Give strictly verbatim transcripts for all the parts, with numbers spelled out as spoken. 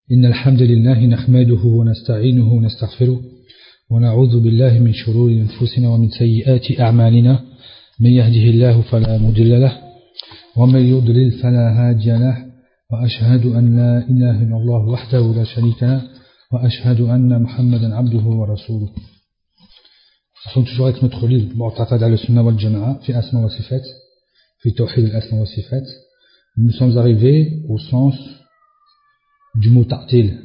إن الحمد لله نحمده ونستعينه ونستغفره ونعوذ بالله من شرور أنفسنا ومن سيئات أعمالنا من يهده الله فلا مضل له ومن يضلل فلا هادي له وأشهد أن لا إله إلا الله وحده لا شريك له وأشهد أن محمدا عبده ورسوله. Nous sommes toujours avec notre livre Mu'taqad al-Sunnah wal Jama'a fi Asma wa Sifat, fi Tawhid al-Asma wa Sifat. Nous sommes arrivés au sens du mot ta'til.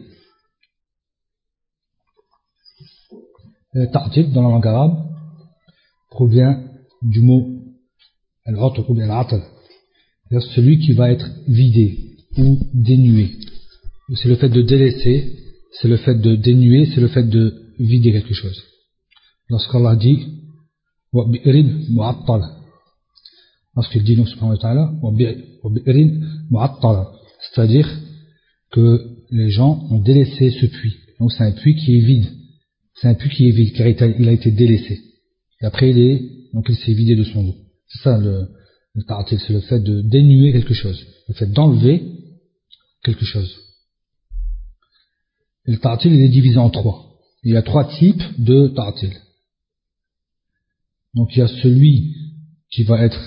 Le ta'til dans la langue arabe provient du mot al-'atl ou al-'atl, c'est-à-dire celui qui va être vidé ou dénué. C'est le fait de délaisser, c'est le fait de dénuer, c'est le fait de vider quelque chose. Lorsqu'Allah dit wa bi'rin mu'attal, lorsqu'il dit nous subhanahu wa ta'ala wa bi'rin mu'attala, c'est-à-dire que les gens ont délaissé ce puits. Donc c'est un puits qui est vide. C'est un puits qui est vide, car il a été délaissé. Et après il est, donc il s'est vidé de son eau. C'est ça le, le ta'til, c'est le fait de dénuer quelque chose, le fait d'enlever quelque chose. Et le ta'til il est divisé en trois. Il y a trois types de ta'til. Donc il y a celui qui va être,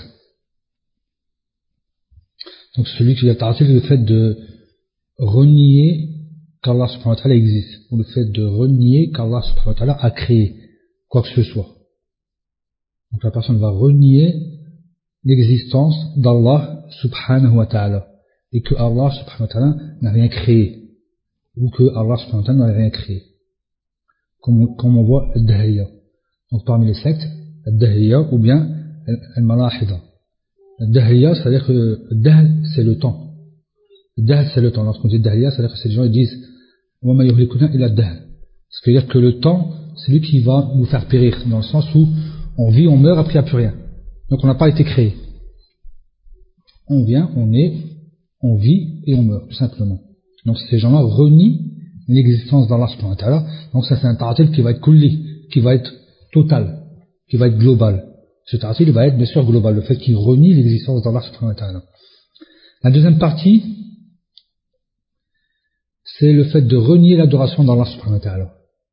donc celui qui va ta'til, le fait de renier qu'Allah subhanahu wa ta'ala existe, ou le fait de renier qu'Allah subhanahu wa ta'ala a créé quoi que ce soit. Donc la personne va renier l'existence d'Allah subhanahu wa ta'ala, et que Allah subhanahu wa ta'ala n'a rien créé, ou que Allah subhanahu wa ta'ala n'a rien créé. Comme, comme on voit al-Dahiyya. Donc parmi les sectes, al-Dahiyya ou bien al-Malahida. Al-Dahiyya, c'est-à-dire que al-Dahl, c'est le temps. Dahl, c'est le temps. Lorsqu'on dit Dahiyya, c'est-à-dire que ces gens ils disent wa ma yuhlikuna illa Dahl. C'est-à-dire que le temps, c'est lui qui va nous faire périr, dans le sens où on vit, on meurt, après il n'y a plus rien. Donc on n'a pas été créé. On vient, on est, on vit et on meurt, tout simplement. Donc ces gens-là renient l'existence d'Allah subhanahu wa ta'ala. Donc ça c'est un ta'til qui va être kulli, qui va être total, qui va être global. Ce ta'til va être bien sûr global, le fait qu'il renie l'existence d'Allah subhanahu wa ta'ala. La deuxième partie, c'est le fait de renier l'adoration d'Allah subhanahu wa ta'ala,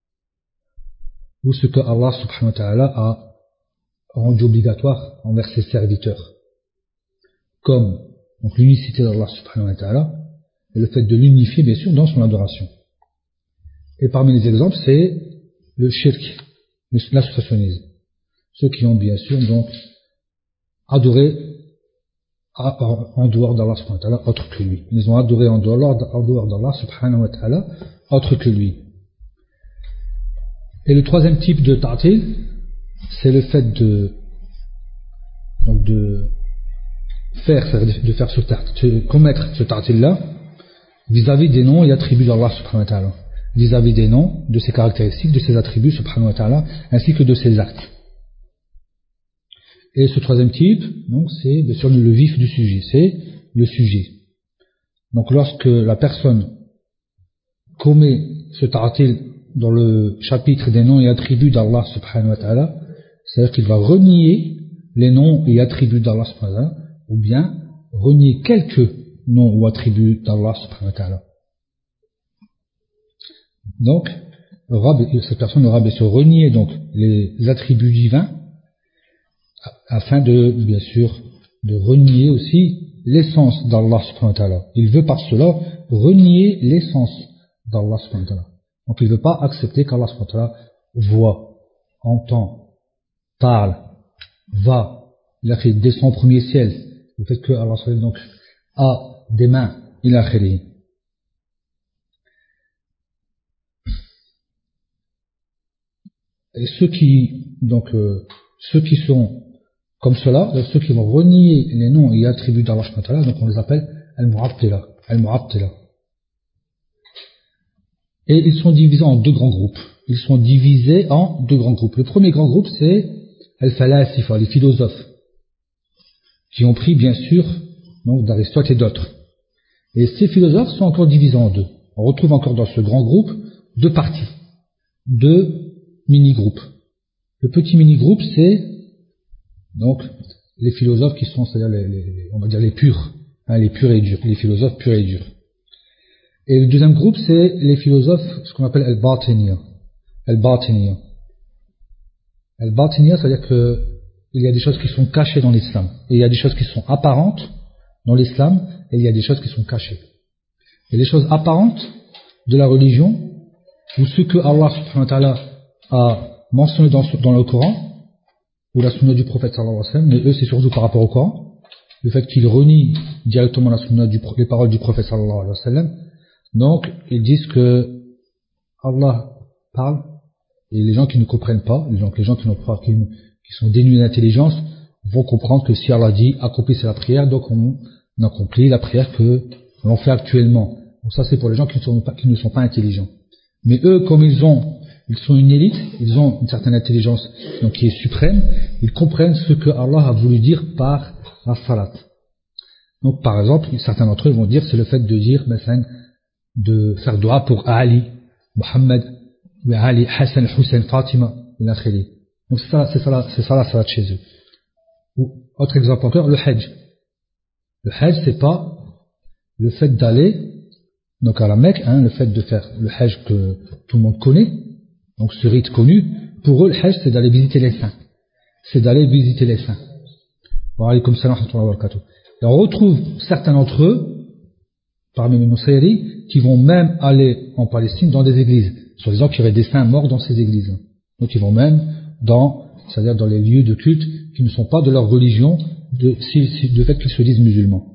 ou ce que Allah subhanahu wa ta'ala a rendu obligatoire envers ses serviteurs, comme donc l'unicité d'Allah subhanahu wa ta'ala, et le fait de l'unifier bien sûr dans son adoration. Et parmi les exemples, c'est le shirk, l'associationnisme. Ceux qui ont bien sûr donc adoré en dehors d'Allah subhanahu wa ta'ala autre que lui. Ils ont adoré en dehors d'Allah subhanahu wa ta'ala autre que lui. Et le troisième type de ta'til, c'est le fait de donc de faire de faire ce ta'til, de commettre ce ta'til là vis-à-vis des noms et attributs d'Allah subhanahu wa ta'ala, vis-à-vis des noms, de ses caractéristiques, de ses attributs subhanahu wa ta'ala, ainsi que de ses actes. Et ce troisième type, donc, c'est bien sûr le vif du sujet, c'est le sujet. Donc lorsque la personne commet ce ta'til dans le chapitre des noms et attributs d'Allah subhanahu wa ta'ala, c'est-à-dire qu'il va renier les noms et attributs d'Allah subhanahu wa ta'ala, ou bien renier quelques noms ou attributs d'Allah subhanahu wa ta'ala. Donc, cette personne aura bien sûr renié donc les attributs divins, afin de, bien sûr, de renier aussi l'essence d'Allah subhanahu wa ta'ala. Il veut par cela renier l'essence d'Allah subhanahu wa ta'ala. Donc il ne veut pas accepter qu'Allah subhanahu wa ta'ala voit, entend, parle, va, il a fait descend au premier ciel, le fait que Allah subhanahu wa ta'ala donc a des mains, il a créé. Et ceux qui, donc, euh, ceux qui sont comme cela, ceux qui vont renier les noms et attributs d'Allah subhanahu wa ta'ala, donc on les appelle al-mu'attila, al-mu'attila. Et ils sont divisés en deux grands groupes. Ils sont divisés en deux grands groupes. Le premier grand groupe, c'est al-falasifa, les philosophes, qui ont pris bien sûr donc d'Aristote et d'autres. Et ces philosophes sont encore divisés en deux. On retrouve encore dans ce grand groupe deux parties, deux mini-groupes. Le petit mini-groupe, c'est donc les philosophes qui sont, c'est-à-dire les, les, on va dire les purs, hein, les purs et durs, les philosophes purs et durs. Et le deuxième groupe, c'est les philosophes, ce qu'on appelle al-Batiniya. Al-Batiniya. Al-Batiniya, c'est-à-dire que il y a des choses qui sont cachées dans l'islam. Et il y a des choses qui sont apparentes dans l'islam, et il y a des choses qui sont cachées. Et les choses apparentes de la religion, ou ce que Allah subhanahu wa ta'ala a mentionné dans, dans le Coran, ou la sunna du prophète sallallahu alayhi wa sallam, mais eux c'est surtout par rapport au Coran, le fait qu'ils renient directement la sunna du, les paroles du prophète sallallahu alayhi wa sallam. Donc ils disent que Allah parle, et les gens qui ne comprennent pas, les gens, les gens qui, n'ont pas, qui, qui sont dénués d'intelligence, vont comprendre que si Allah dit accomplissez la prière, donc on, on accomplit la prière que l'on fait actuellement. Donc ça c'est pour les gens qui ne sont pas, qui ne sont pas intelligents. Mais eux, comme ils ont, ils sont une élite, ils ont une certaine intelligence donc qui est suprême, ils comprennent ce que Allah a voulu dire par la salat. Donc par exemple, certains d'entre eux vont dire c'est le fait de dire, de faire dua pour Ali, Mohammed, Ali, Hassan, Hussein, Fatima, et la khili. Donc c'est ça, c'est ça, c'est ça la salat chez eux. Ou, autre exemple encore, le Hajj. Le Hajj, c'est pas le fait d'aller donc à la Mecque, hein, le fait de faire le Hajj que tout le monde connaît, donc ce rite connu, pour eux le Hajj c'est d'aller visiter les saints. C'est d'aller visiter les saints. Wa alaykum salam wa rahmatullahi wa barakatuh. Et on retrouve certains d'entre eux, parmi les Nusayri, qui vont même aller en Palestine dans des églises, soi-disant qu'il y aurait des saints morts dans ces églises. Donc ils vont même dans, c'est-à-dire dans les lieux de culte qui ne sont pas de leur religion, de, si, si, de fait qu'ils se disent musulmans.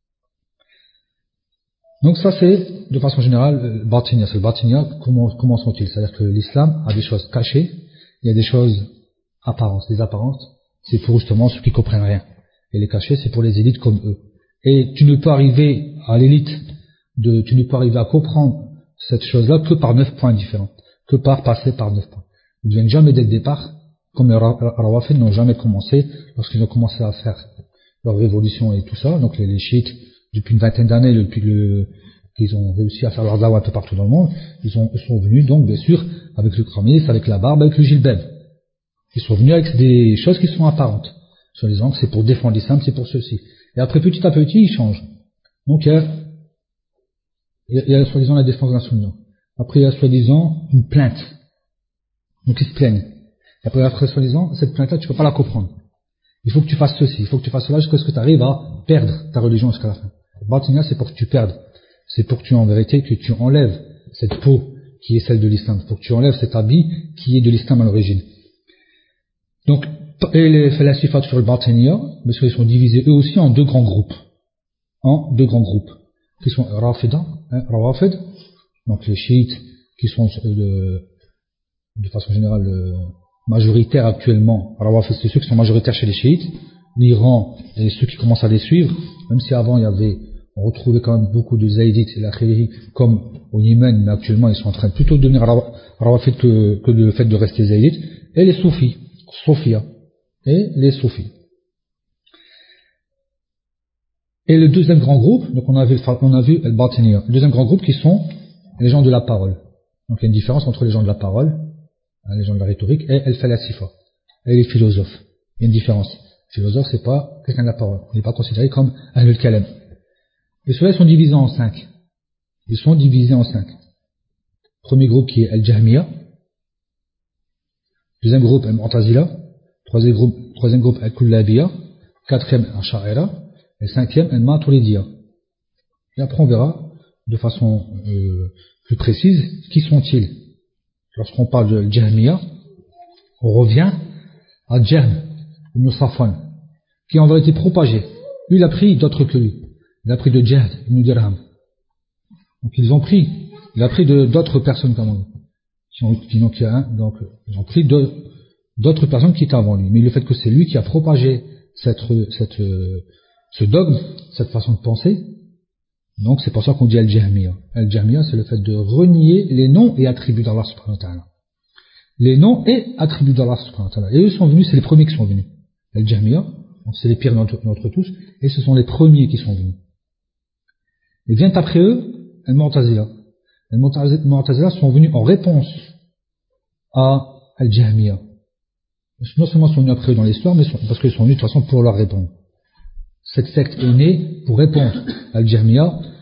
Donc ça c'est, de façon générale, le Batiniya. C'est le Batiniya, comment, comment sont-ils? C'est-à-dire que l'islam a des choses cachées, il y a des choses apparentes. Les apparentes, c'est pour justement ceux qui ne comprennent rien. Et les cachées, c'est pour les élites comme eux. Et tu ne peux arriver à l'élite, de, tu ne peux arriver à comprendre cette chose-là que par neuf points différents. Que par passer par neuf points. Ils ne viennent jamais dès le départ, comme les Rawafid n'ont jamais commencé, lorsqu'ils ont commencé à faire leur révolution et tout ça, donc les, les chiites, depuis une vingtaine d'années, depuis le, qu'ils ont réussi à faire leur dawa un peu partout dans le monde, ils, ont, ils sont venus donc bien sûr avec le kramis, avec la barbe, avec le gilbeb. Ils sont venus avec des choses qui sont apparentes, sur disant que c'est pour défendre l'islam, c'est pour ceci. Et après petit à petit, ils changent. Donc il y a, il y a soi-disant la défense de la sunna. Après il y a soi-disant une plainte. Donc ils se plaignent. Et après, après soi-disant, cette plainte-là, tu ne peux pas la comprendre. Il faut que tu fasses ceci, il faut que tu fasses cela jusqu'à ce que tu arrives à perdre ta religion jusqu'à la fin. Batiniya, c'est pour que tu perdes. C'est pour que tu, en vérité, que tu enlèves cette peau qui est celle de l'islam. Pour que tu enlèves cet habit qui est de l'islam à l'origine. Donc, et les falsifat sur le Batiniya, parce qu'ils sont divisés eux aussi en deux grands groupes. En deux grands groupes. Qui sont Rafida, hein, Rawafid, donc les chiites, qui sont de, de façon générale euh, majoritaires actuellement. Rawafid, c'est ceux qui sont majoritaires chez les chiites. L'Iran et ceux qui commencent à les suivre, même si avant il y avait, on retrouvait quand même beaucoup de Zaïdites et la Khiliri comme au Yémen, mais actuellement ils sont en train plutôt de devenir Rawafid que, que le fait de rester Zaïdites, et les Soufis, Sophia, et les Soufis. Et le deuxième grand groupe, donc on a vu, on a vu le Batiniya, le deuxième grand groupe qui sont les gens de la parole. Donc il y a une différence entre les gens de la parole, hein, les gens de la rhétorique, et el falasifa, et les philosophes. Il y a une différence. Philosophe, c'est pas quelqu'un de la parole. Il n'est pas considéré comme Ahlul Kalam. Et ceux-là sont divisés en cinq. Ils sont divisés en cinq. Premier groupe qui est Al-Jahmiya. Deuxième groupe Al-Mu'tazila. Troisième groupe, troisième groupe Al-Kullabiya. Quatrième Al-Sha'ira. Et cinquième Al-Maturidiya. Et après on verra de façon euh, plus précise qui sont-ils. Lorsqu'on parle de Al-Jahmiya, on revient à Jahm Ibn Safwan, qui en vérité propagé. Lui, il a pris d'autres que lui. Il a pris de Jahd Ibn Dirham. Donc ils ont pris, il a pris de, d'autres personnes comme lui. Donc, il y a un, donc ils ont pris de, d'autres personnes qui étaient avant lui. Mais le fait que c'est lui qui a propagé cette, cette, ce dogme, cette façon de penser, donc c'est pour ça qu'on dit Al-Jahmiya. Al-Jahmiya, c'est le fait de renier les noms et attributs d'Allah subhanahu wa ta'ala. Les noms et attributs d'Allah subhanahu wa ta'ala. Et eux sont venus, c'est les premiers qui sont venus. Al-Jahmiya, c'est les pires d'entre, d'entre tous, et ce sont les premiers qui sont venus. Et bien après eux, Al-Mu'tazila. Al-Mu'tazila sont venus en réponse à Al-Jahmiya. Non seulement sont venus après eux dans l'histoire, mais sont, parce qu'ils sont venus de toute façon pour leur répondre. Cette secte est née pour répondre à Al-Jahmiya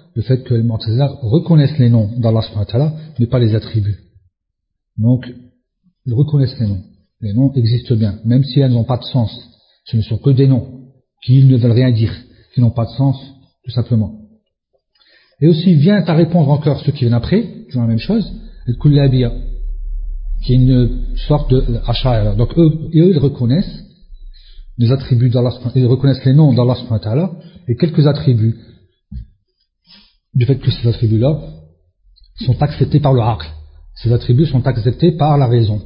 le fait que les Mu'tazila reconnaissent les noms d'Allah subhanahu wa ta'ala, mais pas les attributs. Donc, ils reconnaissent les noms. Les noms existent bien, même si elles n'ont pas de sens. Ce ne sont que des noms, qui ne veulent rien dire, qui n'ont pas de sens, tout simplement. Et aussi vient à répondre encore ceux qui viennent après, toujours la même chose, le Kullabiyya, qui est une sorte de Ash'ari. Donc eux, eux, ils reconnaissent les attributs d'Allah, ils reconnaissent les noms d'Allah subhanahu wa ta'ala, et quelques attributs, du fait que ces attributs-là sont acceptés par le aql. Ces attributs sont acceptés par la raison.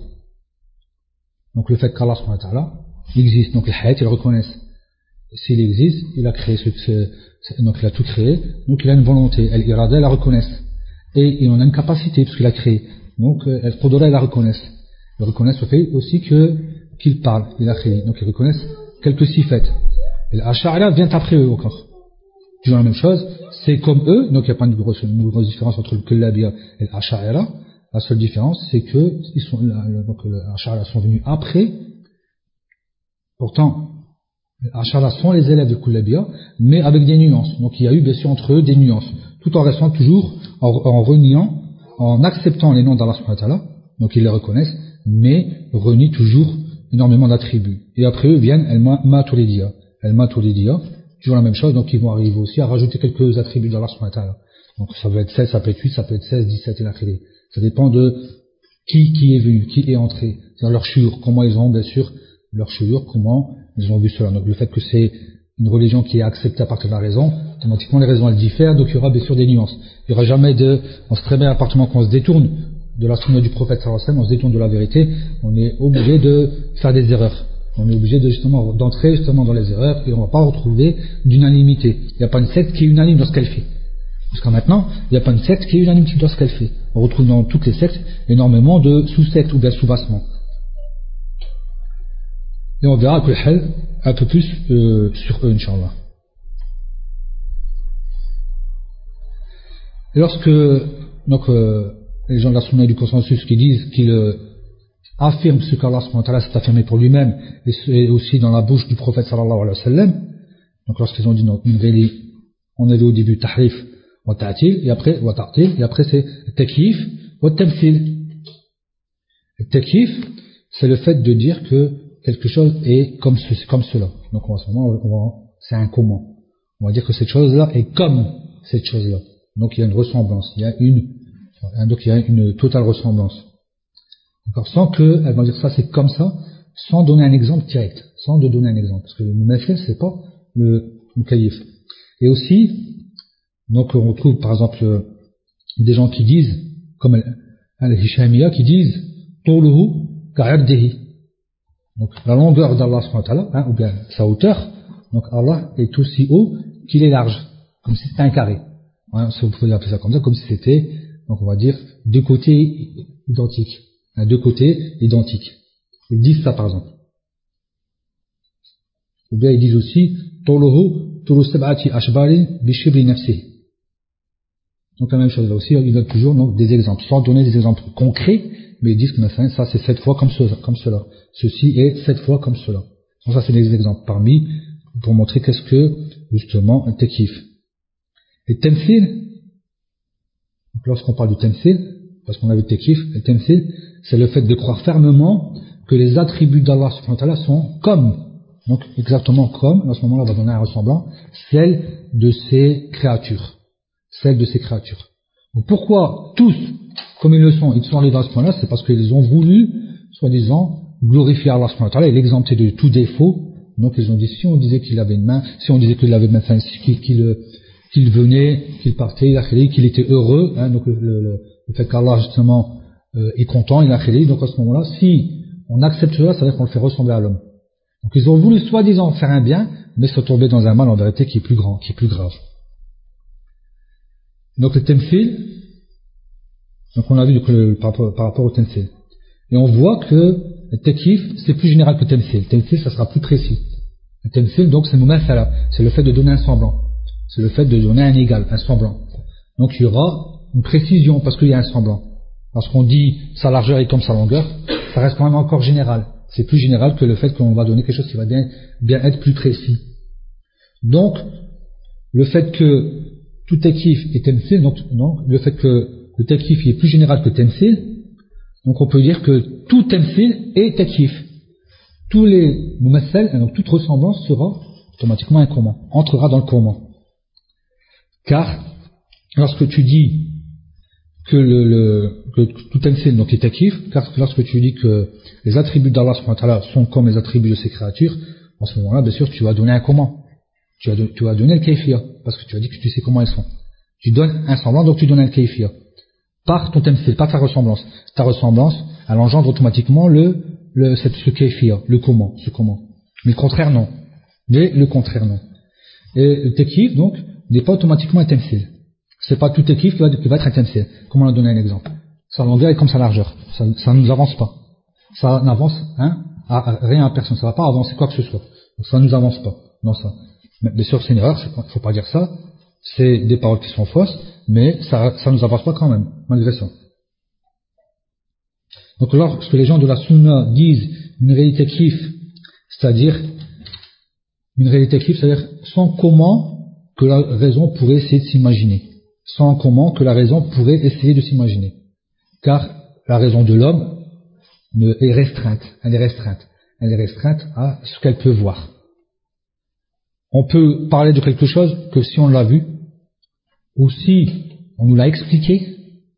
Donc le fait qu'Allah subhanahu wa ta'ala existe, donc les hayat, ils le reconnaissent. S'il existe, il a créé ce, ce, donc il a tout créé, donc il a une volonté, elle irada, la reconnaissent. Et il en a une capacité, parce qu'il a créé. Donc, elle qudra, ils la reconnaissent. Ils reconnaissent le fait aussi que, qu'il parle, il a créé. Donc ils reconnaissent quelques sifat. Et l'Ash'ari vient après eux encore. Toujours la même chose, c'est comme eux, donc il n'y a pas une grosse, une grosse différence entre le Kullabiyya et l'Ash'ari. La seule différence, c'est que, ils sont, donc les Ash'ari sont venus après. Pourtant, les Ash'ari sont les élèves du Kullabiyya, mais avec des nuances. Donc il y a eu bien sûr entre eux des nuances. Tout en restant toujours, en, en reniant, en acceptant les noms d'Allah subhanahu wa ta'ala, donc ils les reconnaissent, mais renient toujours énormément d'attributs. Et après eux viennent al-Maturidiyya. Al-Maturidiyya, toujours la même chose, donc ils vont arriver aussi à rajouter quelques attributs d'Allah subhanahu wa ta'ala. Donc ça peut être sept, ça peut être huit, ça peut être seize, dix-sept et l'akhiri. Ça dépend de qui, qui est venu, qui est entré. C'est-à-dire leur shur, comment ils ont, bien sûr, leur shur, comment ils ont vu cela. Donc le fait que c'est une religion qui est acceptée à partir de la raison, automatiquement les raisons elles diffèrent, donc il y aura bien sûr des nuances. Il n'y aura jamais de, on se très bien à partir du moment qu'on se détourne de la sunna du prophète sallallahu alayhi wa sallam, on se détourne de la vérité, on est obligé de faire des erreurs. On est obligé de justement d'entrer justement dans les erreurs et on ne va pas retrouver d'unanimité. Il n'y a pas une secte qui est unanime dans ce qu'elle fait. Jusqu'à maintenant, il n'y a pas une secte qui est unanime dans ce qu'elle fait. On retrouve dans toutes les sectes énormément de sous-sectes ou bien sous-bassements. Et on verra un peu plus euh, sur eux, Inch'Allah. Et lorsque donc, euh, les gens de la sunna du consensus qui disent qu'ils euh, affirment ce qu'Allah subhanahu wa ta'ala s'est affirmé pour lui-même, et aussi dans la bouche du prophète sallallahu alayhi wa sallam, donc lorsqu'ils ont dit donc, on avait au début tahrif wa ta'til, et après wa ta'til, et après c'est takyif wa tamthil. Le takyif, c'est le fait de dire que quelque chose est comme, ce, comme cela. Donc en ce moment, on va, c'est un comment. On va dire que cette chose-là est comme cette chose-là. Donc il y a une ressemblance, il y a une, donc il y a une totale ressemblance. D'accord, sans que, elle va dire ça c'est comme ça, sans donner un exemple direct, sans de donner un exemple, parce que le mumathil c'est pas le mukayif. Et aussi, donc on trouve par exemple des gens qui disent, comme al-Hishamiyya, qui disent Tuluhu ka'irdihi. Donc la longueur d'Allah subhanahu wa ta'ala, hein, ou bien sa hauteur, donc Allah est aussi haut qu'il est large, comme si c'était un carré. Hein, si vous pouvez appeler ça comme ça, comme si c'était, donc on va dire, deux côtés identiques. Hein, deux côtés identiques. Ils disent ça par exemple. Ou bien ils disent aussi Tuluhu tulu sab'ati ashbari bi shibri nafsihi. Donc la même chose là aussi, ils donnent toujours donc, des exemples, sans donner des exemples concrets, mais ils disent que ça c'est sept fois comme cela, comme cela. Ceci est sept fois comme cela. Donc ça c'est des exemples parmi, pour montrer qu'est-ce que, justement, un tekif. Et temthil, lorsqu'on parle du temthil, parce qu'on avait tekif, le temthil, c'est le fait de croire fermement que les attributs d'Allah subhanahu wa ta'ala sont comme, donc exactement comme, à ce moment-là on va donner un ressemblant, celle de ses créatures. Celle de ses créatures. Donc pourquoi tous, comme ils le sont, ils sont allés dans ce point-là, c'est parce qu'ils ont voulu, soi-disant, glorifier Allah subhanahu wa ta'ala et l'exempter de tout défaut. Donc ils ont dit, si on disait qu'il avait une main, si on disait qu'il avait une main, enfin, qu'il, qu'il, qu'il venait, qu'il partait, il a créé, qu'il était heureux, hein, donc le, le, le fait qu'Allah justement euh, est content, il a créé, donc à ce moment-là, si on accepte cela, ça veut dire qu'on le fait ressembler à l'homme. Donc ils ont voulu soi-disant faire un bien, mais se tomber dans un mal en vérité qui est plus grand, qui est plus grave. Donc le temthil, donc on a vu donc, le, par, rapport, par rapport au temthil. Et on voit que le tekif, c'est plus général que le temthil. Le temthil, ça sera plus précis. Le temthil, donc, c'est mumathala. C'est le fait de donner un semblant. C'est le fait de donner un égal, un semblant. Donc il y aura une précision parce qu'il y a un semblant. Lorsqu'on dit sa largeur est comme sa longueur, ça reste quand même encore général. C'est plus général que le fait qu'on va donner quelque chose qui va bien, bien être plus précis. Donc, le fait que tout takif est temsil, donc, donc le fait que le takif est plus général que temsil, donc on peut dire que tout temsil est takif. Tous les mumassal, donc toute ressemblance sera automatiquement un comment, entrera dans le comment. Car lorsque tu dis que, le, le, que tout temsil donc est takif, car lorsque tu dis que les attributs d'Allah subhanahu wa ta'ala sont comme les attributs de ses créatures, en ce moment-là, bien sûr, tu vas donner un comment. Tu vas, tu vas donner le kayfiya, parce que tu as dit que tu sais comment elles sont. Tu donnes un semblant, donc tu donnes un kayfiya. Par ton temsil, pas ta ressemblance. Ta ressemblance, elle engendre automatiquement le, le, cette, ce kayfiya, le comment, ce comment. Mais le contraire, non. Mais le contraire, non. Et le takif, donc, n'est pas automatiquement un temsil. C'est pas tout takif qui va, qui va être un temsil. Comme on a donné un exemple. Sa longueur est comme sa largeur. Ça, ça ne nous avance pas. Ça n'avance, hein, à, à rien à personne. Ça ne va pas avancer quoi que ce soit. Donc ça ne nous avance pas. Non, ça. Mais bien sûr, c'est une erreur, il ne faut pas dire ça. C'est des paroles qui sont fausses, mais ça ne nous avance pas quand même, malgré ça. Donc lorsque les gens de la sunna disent une réalité kif, c'est-à-dire une réalité kif, c'est-à-dire sans comment que la raison pourrait essayer de s'imaginer. Sans comment que la raison pourrait essayer de s'imaginer. Car la raison de l'homme est restreinte, elle est restreinte. Elle est restreinte à ce qu'elle peut voir. On peut parler de quelque chose que si on l'a vu, ou si on nous l'a expliqué,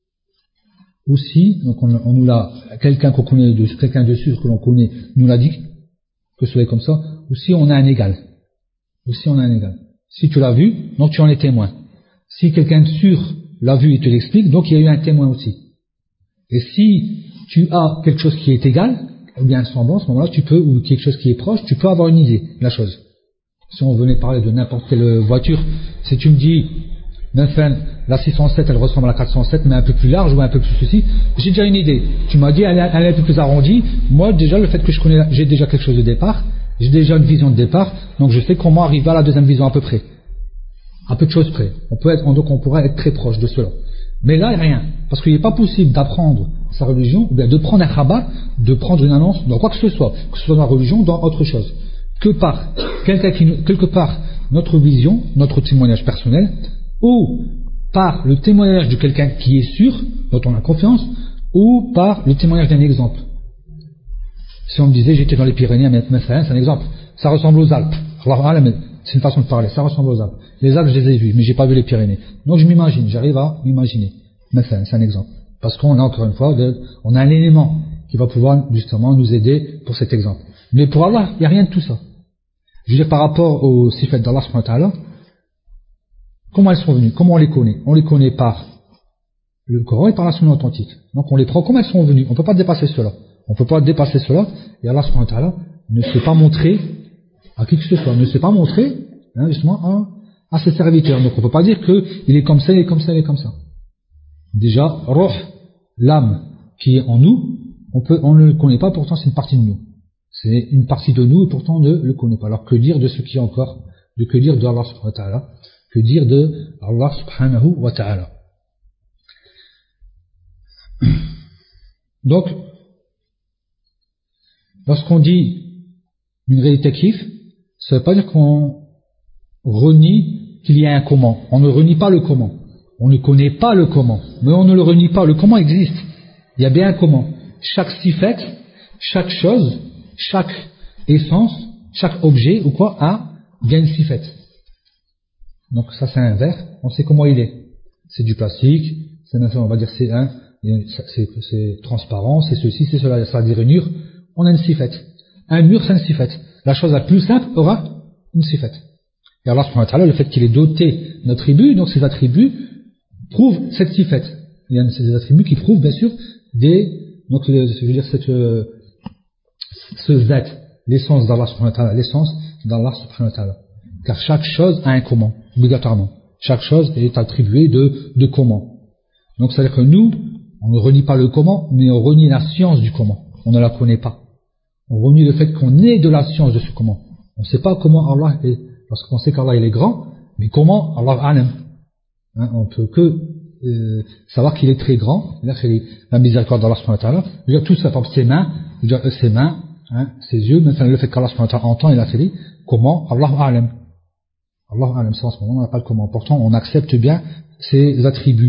ou si donc on, on nous l'a, quelqu'un qu'on connaît, de, quelqu'un de sûr que l'on connaît, nous l'a dit, que ce soit comme ça, ou si on a un égal. Ou si on a un égal. Si tu l'as vu, donc tu en es témoin. Si quelqu'un de sûr l'a vu et te l'explique, donc il y a eu un témoin aussi. Et si tu as quelque chose qui est égal, ou bien un semblant, à ce moment-là, tu peux, ou quelque chose qui est proche, tu peux avoir une idée de la chose. Si on venait parler de n'importe quelle voiture, si tu me dis, enfin, la six cent sept elle ressemble à la quatre cent sept mais un peu plus large ou un peu plus ceci, j'ai déjà une idée. Tu m'as dit elle est, elle est un peu plus arrondie. Moi déjà le fait que je connais, j'ai déjà quelque chose de départ, j'ai déjà une vision de départ, donc je sais comment arriver à la deuxième vision à peu près, à peu de choses près. On peut être, donc on pourrait être très proche de cela. Mais là rien, parce qu'il n'est pas possible d'apprendre sa religion ou bien de prendre un khabar, de prendre une annonce dans quoi que ce soit, que ce soit dans la religion ou dans autre chose, que par quelqu'un qui, quelque part notre vision, notre témoignage personnel, ou par le témoignage de quelqu'un qui est sûr, dont on a confiance, ou par le témoignage d'un exemple. Si on me disait j'étais dans les Pyrénées, c'est un exemple, ça ressemble aux Alpes. C'est une façon de parler, ça ressemble aux Alpes. Les Alpes je les ai vues, mais j'ai pas vu les Pyrénées. Donc je m'imagine, j'arrive à m'imaginer. C'est un exemple. Parce qu'on a encore une fois, on a un élément qui va pouvoir justement nous aider pour cet exemple. Mais pour Allah, il n'y a rien de tout ça. Je veux dire par rapport aux sifat d'Allah subhanahu wa ta'ala, comment elles sont venues, comment on les connaît? On les connaît par le Coran et par la sunna authentique. Donc on les prend comme elles sont venues. On ne peut pas dépasser cela. On ne peut pas dépasser cela. Et Allah subhanahu wa ta'ala ne s'est pas montré à qui que ce soit, ne s'est pas montré hein, justement à, à ses serviteurs. Donc on ne peut pas dire qu'il est comme ça, il est comme ça, il est comme ça. Déjà, Ruh, l'âme qui est en nous, on, peut, on ne le connaît pas, pourtant c'est une partie de nous. C'est une partie de nous et pourtant on ne le connaît pas. Alors que dire de ce qui est encore, de que dire de Allah subhanahu wa ta'ala, que dire de Allah subhanahu wa ta'ala. Donc, lorsqu'on dit une réalité kif, ça ne veut pas dire qu'on renie qu'il y a un comment. On ne renie pas le comment. On ne connaît pas le comment, mais on ne le renie pas. Le comment existe. Il y a bien un comment. Chaque sifat, chaque chose, chaque essence, chaque objet ou quoi a bien une sifat. Donc ça c'est un verre, on sait comment il est. C'est du plastique, c'est, on va dire c'est un, c'est, c'est transparent, c'est ceci, c'est cela, ça a des rainures. On a une sifat. Un mur c'est une sifat. La chose la plus simple aura une sifat. Et Allah subhanahu wa ta'ala, le fait qu'il ait doté d'attributs, donc ces attributs prouvent cette sifat. Il y a des attributs qui prouvent bien sûr des, donc je veux dire cette, ce zat, l'essence d'Allah subhanahu wa ta'ala, l'essence d'Allah subhanahu wa ta'ala. Car chaque chose a un comment, obligatoirement. Chaque chose est attribuée de, de comment. Donc c'est-à-dire que nous, on ne renie pas le comment, mais on renie la science du comment. On ne la connaît pas. On renie le fait qu'on est de la science de ce comment. On ne sait pas comment Allah est, lorsqu'on sait qu'Allah il est grand, mais comment Allah alam. Hein, on ne peut que euh, savoir qu'il est très grand, la miséricorde d'Allah subhanahu wa ta'ala, je veux dire tout ça, par exemple, ses mains, je veux dire ses mains, hein, ses yeux, même le fait qu'Allah subhanahu wa ta'ala entend, il a fait comment Allah alam. Allah alam, ça en ce moment, on n'a pas le comment. Pourtant, on accepte bien ses attributs.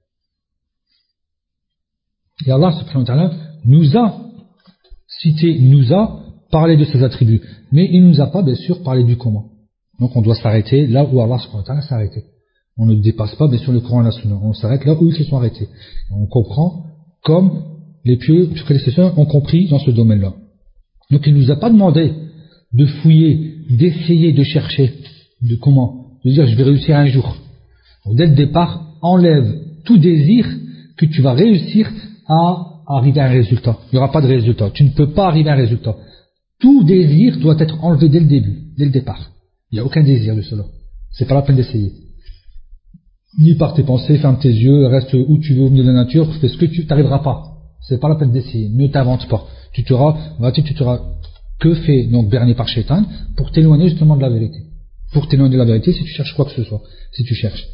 Et Allah subhanahu wa ta'ala nous a cité, nous a parlé de ses attributs. Mais il ne nous a pas, bien sûr, parlé du comment. Donc on doit s'arrêter là où Allah subhanahu wa ta'ala s'est arrêté. On ne dépasse pas, bien sûr, le Coran et la Sunna. On s'arrête là où ils se sont arrêtés. On comprend comme les pieux prédécesseurs ont compris dans ce domaine-là. Donc il ne nous a pas demandé de fouiller, d'essayer de chercher, de comment, de dire je vais réussir un jour. Donc dès le départ, enlève tout désir que tu vas réussir à arriver à un résultat. Il n'y aura pas de résultat. Tu ne peux pas arriver à un résultat. Tout désir doit être enlevé dès le début, dès le départ. Il n'y a aucun désir de cela. C'est pas la peine d'essayer. Ni par tes pensées, ferme tes yeux, reste où tu veux au milieu de la nature, fais ce que tu n'arriveras pas. C'est pas la peine d'essayer. Ne t'invente pas. Tu t'auras, tu t'auras que fait donc berné par Shaitan pour t'éloigner justement de la vérité. Pour t'éloigner de la vérité, si tu cherches quoi que ce soit, si tu cherches.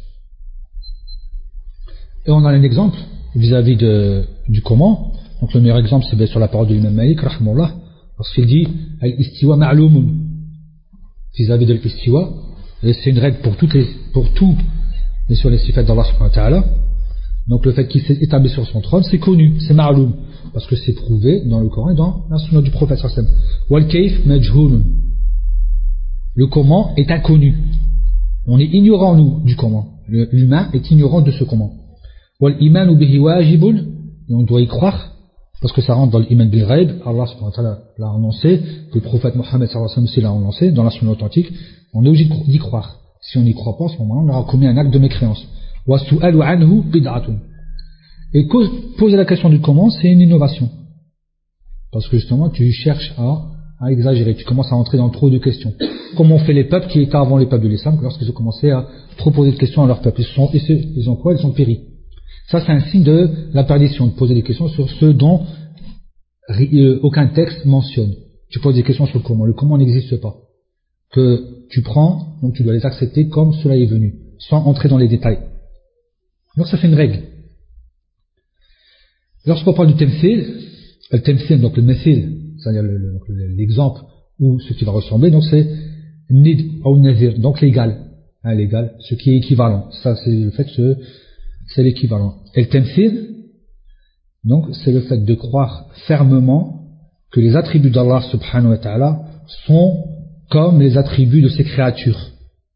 Et on a un exemple vis-à-vis de, du comment. Donc le meilleur exemple, c'est bien sur la parole de l'imam Malik, rahimahullah, lorsqu'il dit al-istiwa ma'loumun, vis-à-vis de l'istiwa, et c'est une règle pour toutes les, pour tout, mais sur les sifat d'Allah subhanahu wa ta'ala. Donc le fait qu'il s'est établi sur son trône, c'est connu, c'est ma'loum, parce que c'est prouvé dans le Coran et dans la sunna du prophète sallallahu alayhi wa sallam. Wal kayf majhoulun. Le comment est inconnu. On est ignorant, nous, du comment. L'humain est ignorant de ce comment. Wal imanu bihi wajibun, et on doit y croire, parce que ça rentre dans l'iman bil ghaib. Allah subhanahu wa ta'ala l'a annoncé, le prophète Mohammed sallallahu alayhi wa sallam aussi l'a annoncé, dans la sunna authentique. On est obligé d'y croire. Si on n'y croit pas, à ce moment-là, on aura commis un acte de mécréance. Wa su'alu anhu bid'atun. Et poser la question du comment, c'est une innovation. Parce que justement, tu cherches à, à exagérer, tu commences à entrer dans trop de questions. Comme ont fait les peuples qui étaient avant les peuples de l'islam, lorsqu'ils ont commencé à trop poser de questions à leur peuple. Ils, sont, ils ont quoi? Ils ont péri. Ça, c'est un signe de la perdition, de poser des questions sur ce dont euh, aucun texte mentionne. Tu poses des questions sur le comment. Le comment n'existe pas. Que tu prends, donc tu dois les accepter comme cela est venu, sans entrer dans les détails. Donc ça, c'est une règle. Lorsqu'on parle du temsil, le temsil, donc le mesil, c'est-à-dire le, le, l'exemple ou ce qui va ressembler, donc c'est nid ou nazir, donc l'égal, hein, l'égal, ce qui est équivalent. Ça, c'est le fait que c'est l'équivalent. Et le temsil, donc, c'est le fait de croire fermement que les attributs d'Allah subhanahu wa ta'ala sont comme les attributs de ses créatures.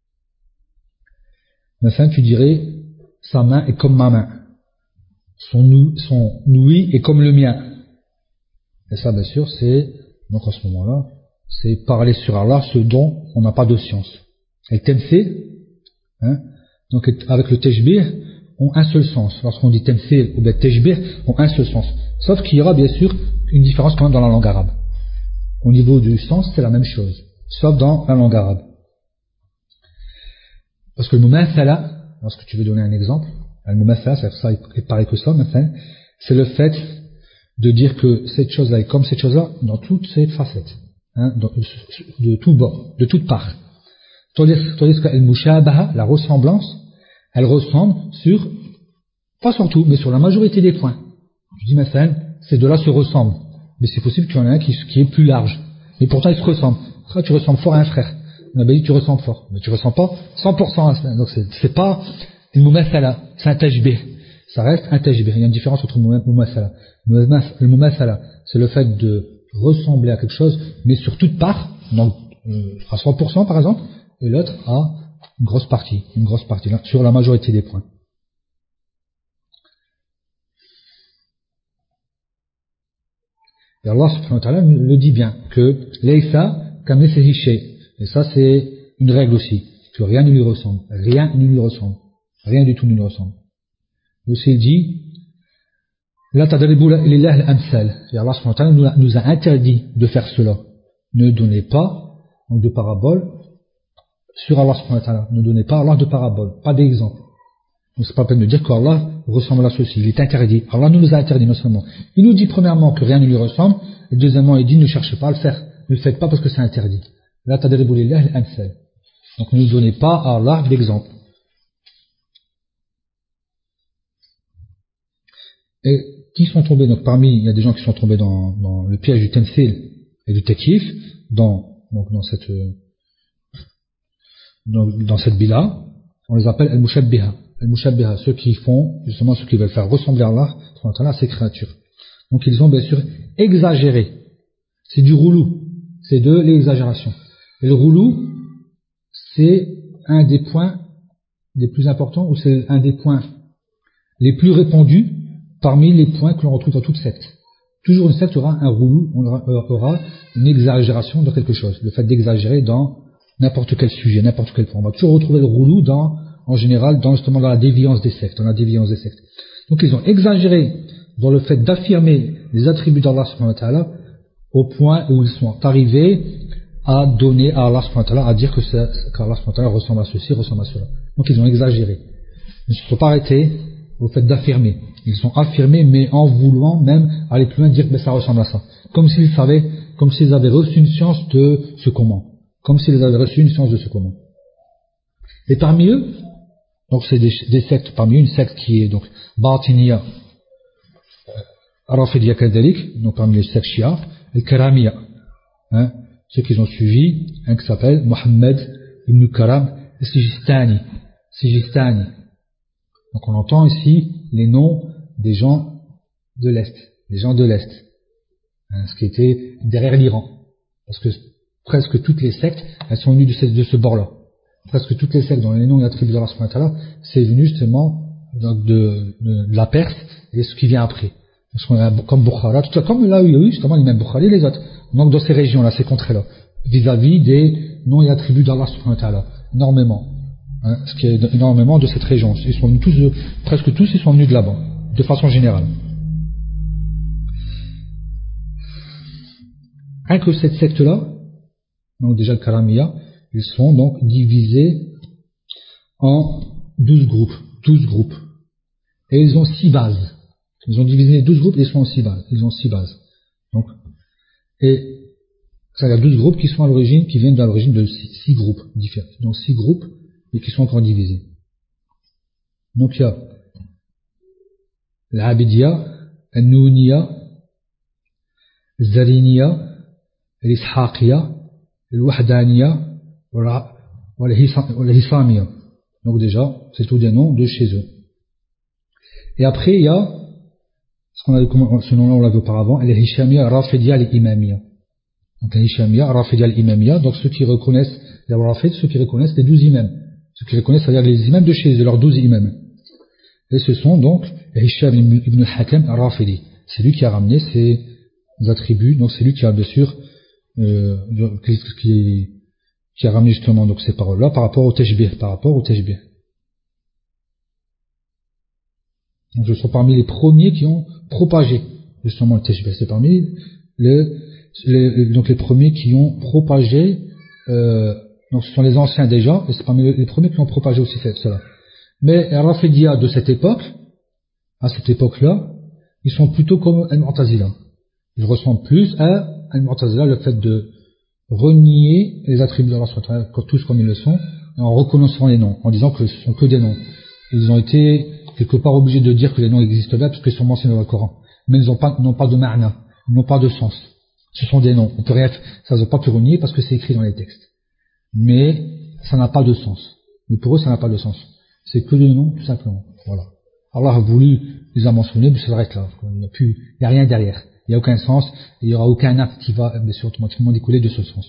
Enfin, tu dirais, sa main est comme ma main. Son, son ouïe est comme le mien. Et ça, bien sûr, c'est, donc en ce moment-là, c'est parler sur Allah, ce dont on n'a pas de science. Et le temsil, hein, donc avec le tashbih, ont un seul sens. Lorsqu'on dit temsil ou bien tashbih, ont un seul sens. Sauf qu'il y aura bien sûr une différence quand même dans la langue arabe. Au niveau du sens, c'est la même chose, sauf dans la langue arabe. Parce que le mumathala, lorsque tu veux donner un exemple, le mumathala, c'est ça, il paraît que ça, c'est le fait de dire que cette chose-là est comme cette chose-là dans toutes ses facettes, hein, de, de tout bord, de toutes parts. Tandis que al-mushabaha, la ressemblance, elle ressemble sur, pas sur tout, mais sur la majorité des points. Je dis, maintenant, ces deux-là se ressemblent. Mais c'est possible qu'il y en ait un qui, qui est plus large. Et pourtant, ils se ressemblent. Après, tu ressembles fort à un frère. On a dit, tu ressembles fort. Mais tu ressens pas cent pour cent à ça. Donc, c'est, c'est pas une mumathala, c'est un tajbih. Ça reste un tajbih. Il y a une différence entre mumathala. Le mumathala, c'est le fait de ressembler à quelque chose, mais sur toute part, donc, euh, à cent pour cent par exemple, et l'autre à une grosse partie, une grosse partie, là, sur la majorité des points. Et Allah subhanahu wa ta'ala le dit bien, que Laysa kamithlihi shay. Et ça c'est une règle aussi, que rien ne lui ressemble, rien ne lui ressemble, rien du tout ne lui ressemble. Et aussi il dit, La tadribu lillahi al-amsal. Et Allah subhanahu wa ta'ala nous a interdit de faire cela. Ne donnez pas donc, de parabole sur Allah subhanahu wa ta'ala. Ne donnez pas à Allah de parabole, pas d'exemple. Donc c'est pas la peine de dire qu'Allah ressemble à ceci. Il est interdit. Allah nous a interdit non seulement. Il nous dit premièrement que rien ne lui ressemble, et deuxièmement il dit ne cherchez pas à le faire. Ne le faites pas parce que c'est interdit. La tadribu lillahi al-amsal. Donc ne donnez pas à Allah d'exemple. Et qui sont tombés, donc parmi, il y a des gens qui sont tombés dans, dans le piège du temsil et du takyif, dans, donc dans cette, donc, dans cette bila, on les appelle al-mushabbiha. Al-mushabbiha, ceux qui font, justement, ceux qui veulent faire ressembler à Allah, à ces créatures. Donc ils ont bien sûr exagéré. C'est du roulou, c'est de l'exagération. Et le roulou, c'est un des points les plus importants, ou c'est un des points les plus répandus parmi les points que l'on retrouve dans toute secte. Toujours une secte aura un roulou, on aura, aura une exagération dans quelque chose. Le fait d'exagérer dans n'importe quel sujet, n'importe quel point. On va toujours retrouver le roulou dans, en général, dans justement dans la déviance des sectes, dans la déviance des sectes. Donc ils ont exagéré dans le fait d'affirmer les attributs d'Allah subhanahu wa ta'ala au point où ils sont arrivés à donner à Allah subhanahu wa ta'ala, à dire que qu'Allah subhanahu wa ta'ala ressemble à ceci, ressemble à cela. Donc ils ont exagéré. Ils ne se sont pas arrêtés au fait d'affirmer. Ils ont affirmé, mais en voulant même aller plus loin, dire que ben, ça ressemble à ça. Comme s'ils savaient, comme s'ils avaient reçu une science de ce comment. Comme s'ils avaient reçu une science de ce comment. Et parmi eux, donc c'est des, des sectes, parmi eux, une secte qui est donc Batiniya, Rafidiyya Kadalik, donc parmi les sectes Shia, et Karamiya, hein, ceux qui ont suivi, un qui s'appelle Mohammed ibn Karam Sijistani. Sijistani. Donc on entend ici les noms des gens de l'Est, les gens de l'Est, hein, ce qui était derrière l'Iran. Parce que presque toutes les sectes, elles sont venues de ce, de ce bord-là. Presque toutes les sectes dont les noms et attributs d'Allah subhanahu wa ta'ala, c'est venu justement donc de, de, de la Perse et ce qui vient après. Parce qu'on a, comme Bukhara, tout ça, comme là où il y a eu justement les mêmes Bukhara et les autres. Donc dans ces régions-là, ces contrées-là, vis-à-vis des noms et attributs d'Allah subhanahu wa ta'ala, énormément. Hein, ce qui est énormément de cette région. Ils sont venus tous, de, presque tous, ils sont venus de là-bas, de façon générale. Rien que cette secte-là, donc déjà le Karamiya, ils sont donc divisés en douze groupes, douze groupes. Et ils ont six bases. Ils ont divisé les douze groupes et ils sont en six bases. Ils ont six bases. Donc, et ça, il y a douze groupes qui sont à l'origine, qui viennent de l'origine de six, six groupes différents. Donc six groupes, et qui sont encore divisés. Donc il y a l'Abidiyya, l'Nouniya, l'Zariniya, l'Ishaqiyya, l'Wahdaniya, l'Hisamiya. Donc déjà, c'est tous des noms de chez eux. Et après, il y a, ce, qu'on a, ce nom-là on l'a vu auparavant, l'Hishamiya, Rafidiyya, l'Imamiyya. Donc l'Hishamiya, Rafidiyya, l'Imamiyya, donc ceux qui reconnaissent les Rafid, ceux qui reconnaissent les douze imams. Ceux qui reconnaissent, c'est-à-dire les imams de chez eux, leurs douze imams. Et ce sont donc Hisham ibn al-Hakam al-Rafidi. C'est lui qui a ramené ces attributs, donc c'est lui qui a bien sûr, euh, qui, qui a ramené justement donc ces paroles-là par rapport au Tashbih, par rapport au Tashbih. Donc ce sont parmi les premiers qui ont propagé justement le Tashbih. C'est parmi le, les, donc les premiers qui ont propagé, euh, donc ce sont les anciens déjà, et c'est parmi les premiers qui ont propagé aussi cela. Mais les Rafidiyya de cette époque, à cette époque-là, ils sont plutôt comme Al-Mu'tazila. Ils ressemblent plus à Al-Mu'tazila, le fait de renier les attributs d'Allah subhanahu wa ta'ala, tous comme ils le sont, en reconnaissant les noms, en disant que ce sont que des noms. Ils ont été quelque part obligés de dire que les noms existent là, parce qu'ils sont mentionnés dans le Coran. Mais ils n'ont pas, n'ont pas de ma'na, ils n'ont pas de sens. Ce sont des noms. On peut rien, ça ne veut pas pu renier parce que c'est écrit dans les textes. Mais ça n'a pas de sens. Mais pour eux, ça n'a pas de sens. C'est que des noms, tout simplement. Voilà. Allah a voulu les a mentionnés, mais ça s'arrête là. Il n'y a plus, il n'y a rien derrière. Il n'y a aucun sens, et il n'y aura aucun acte qui va, bien sûr, automatiquement découler de ce sens.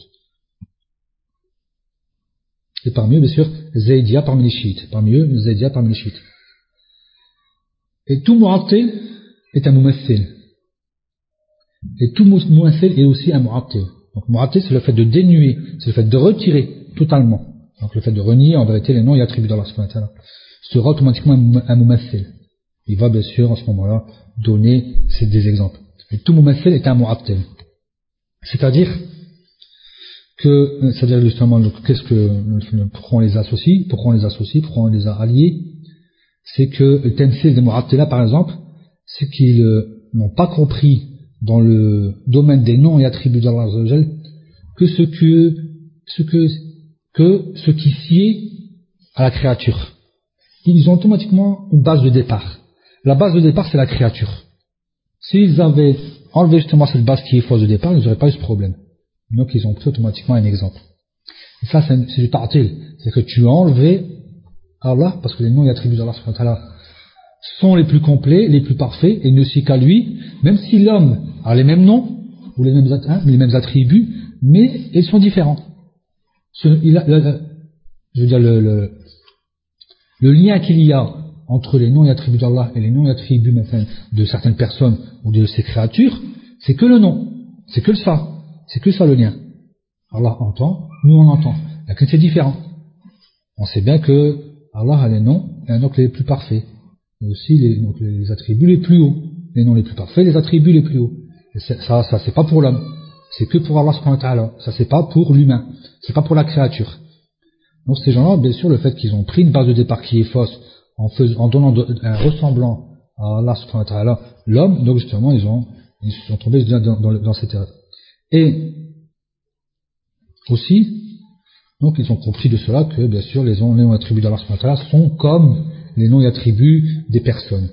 Et parmi eux, bien sûr, Zaydiyya parmi les chiites. Parmi eux, Zaydiyya parmi les chiites. Et tout mu'attil est un mumathil. Et tout mumathil est aussi un mu'attil. Donc mu'attil, c'est le fait de dénuer, c'est le fait de retirer totalement. Donc le fait de renier en vérité les noms et attributs d'Allah subhanahu wa ta'ala sera automatiquement un mumathil. Il va bien sûr en ce moment-là donner ces des exemples. Et tout mumathil est un mu'attil. C'est-à-dire que, c'est-à-dire justement, qu'est-ce que, pourquoi on les associe, pourquoi on les associe, pourquoi on les a alliés, c'est que le temsil des mu'attila par exemple, c'est qu'ils euh, n'ont pas compris dans le domaine des noms et attributs d'Allah azza wa jal que ce que, ce que, que ce qui sied à la créature. Ils ont automatiquement une base de départ. La base de départ, c'est la créature. S'ils avaient enlevé justement cette base qui est fausse de départ, ils n'auraient pas eu ce problème. Donc ils ont pris automatiquement un exemple. Et ça, c'est, c'est du ta'til. C'est que tu as enlevé Allah, parce que les noms et attributs d'Allah subhanahu wa ta'ala sont les plus complets, les plus parfaits, et ne s'y qu'à lui, même si l'homme a les mêmes noms, ou les mêmes, hein, les mêmes attributs, mais ils sont différents. Ce, il a, le, je veux dire, le, le, le lien qu'il y a entre les noms et attributs d'Allah et les noms et attributs enfin, de certaines personnes ou de ces créatures, c'est que le nom, c'est que ça, c'est que ça le lien. Allah entend, nous on entend. Là, c'est différent. On sait bien que Allah a les noms et donc les plus parfaits. Et aussi les, donc les attributs les plus hauts. Les noms les plus parfaits, les attributs les plus hauts. Et ça, ça c'est pas pour l'homme. C'est que pour Allah subhanahu wa ta'ala. Ça c'est pas pour l'humain. C'est pas pour la créature. Donc ces gens-là, bien sûr, le fait qu'ils ont pris une base de départ qui est fausse, en, faisant, en donnant de, un ressemblant à Allah subhanahu wa ta'ala, l'homme, donc justement, ils ont, ils se sont tombés dans, dans, dans cette erreur. Et aussi, donc ils ont compris de cela que, bien sûr, les noms et attributs d'Allah subhanahu wa ta'ala sont comme les noms et attributs des personnes.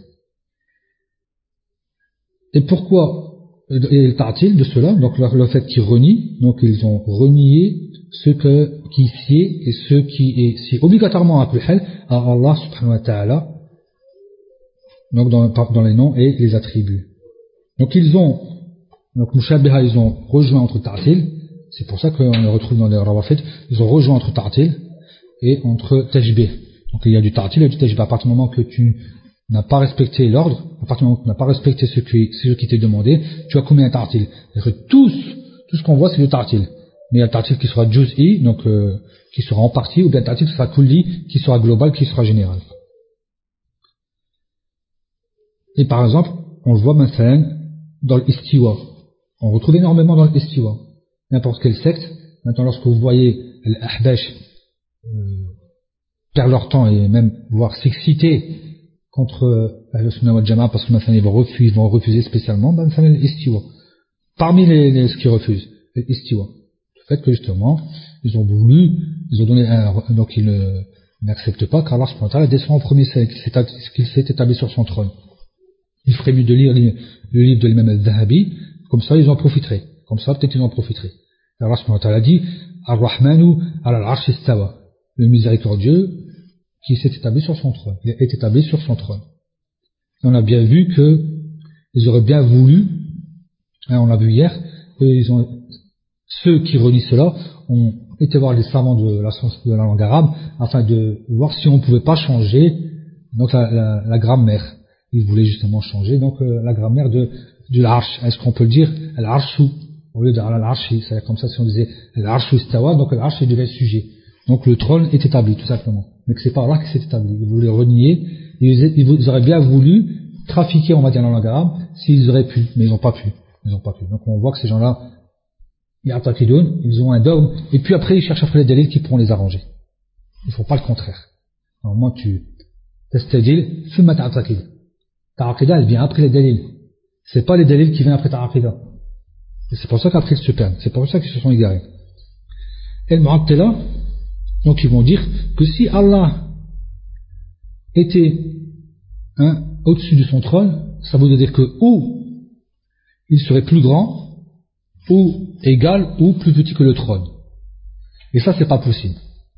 Et pourquoi et le ta'til de cela, donc le, le fait qu'ils renient, donc ils ont renié ce que, qui sied et ce qui est si obligatoirement appelé à Allah subhanahu wa ta'ala, donc dans, dans les noms et les attributs. Donc ils ont, donc Mushabbiha, ils ont rejoint entre ta'til, c'est pour ça qu'on les retrouve dans les rawafid, ils ont rejoint entre ta'til et entre tajbih. Donc il y a du ta'til et du tajbih. À partir du moment que tu n'as pas respecté l'ordre, à partir du moment que tu n'as pas respecté ce qui, ce qui t'est demandé, tu as commis un ta'til. C'est-à-dire que tous, tout ce qu'on voit c'est du ta'til. Mais il y a le ta'til qui sera juz'i, donc euh, qui sera en partie, ou bien le ta'til qui sera kulli, qui sera global, qui sera général. Et par exemple, on le voit maintenant dans l'istiwa. On retrouve énormément dans l'istiwa. N'importe quelle secte, maintenant lorsque vous voyez l'ahbash euh, perdre leur temps et même voire s'exciter contre Ahl-Sunnah wal Jama'a parce que maintenant ils vont refuser, ils vont refuser spécialement, ben ça l'istiwa. Parmi les, les, ce qu'ils refusent, l'istiwa. Le fait que justement, ils ont voulu, ils ont donné un, donc ils ne, n'acceptent pas qu'Allah subhanahu wa ta'ala descend en premier siècle, qu'il s'est établi sur son trône. Il ferait mieux de lire le livre de l'imam al-Dhahabi, comme ça ils en profiteraient. Comme ça peut-être ils en profiteraient. Et Allah subhanahu wa ta'ala dit, Ar-Rahmanu al-Arsh istawa, le miséricordieux qui s'est établi sur son trône. Il est établi sur son trône. Et on a bien vu que ils auraient bien voulu, hein, on l'a vu hier, qu'ils ont, ceux qui renient cela ont été voir les savants de la science de la langue arabe afin de voir si on ne pouvait pas changer donc la, la, la grammaire. Ils voulaient justement changer donc euh, la grammaire de, de l'arche. Est-ce qu'on peut le dire al-arshu au lieu de al-arshi, c'est comme ça si on disait al-arshu istawa, donc al-arsh devait être sujet. Donc le trône est établi tout simplement. Mais que c'est pas Allah qui s'est établi. Ils voulaient renier, ils, ils auraient bien voulu trafiquer, on va dire, dans la langue arabe, s'ils auraient pu, mais ils n'ont pas pu. Ils n'ont pas pu. Donc on voit que ces gens-là, ils ont un dogme, et puis après ils cherchent après les délits qui pourront les arranger. Ils ne font pas le contraire. Alors moi tu testadil, thumma ta'taqid. Ta aqida elle vient après les délits. C'est pas les délits qui viennent après ta aqida. Et c'est pour ça qu'après ils se perdent. C'est pour ça qu'ils se sont égarés. Et le mu'attila, donc ils vont dire que si Allah était hein, au-dessus de son trône, ça veut dire que ou il serait plus grand, ou égal, ou plus petit que le trône. Et ça, c'est pas possible.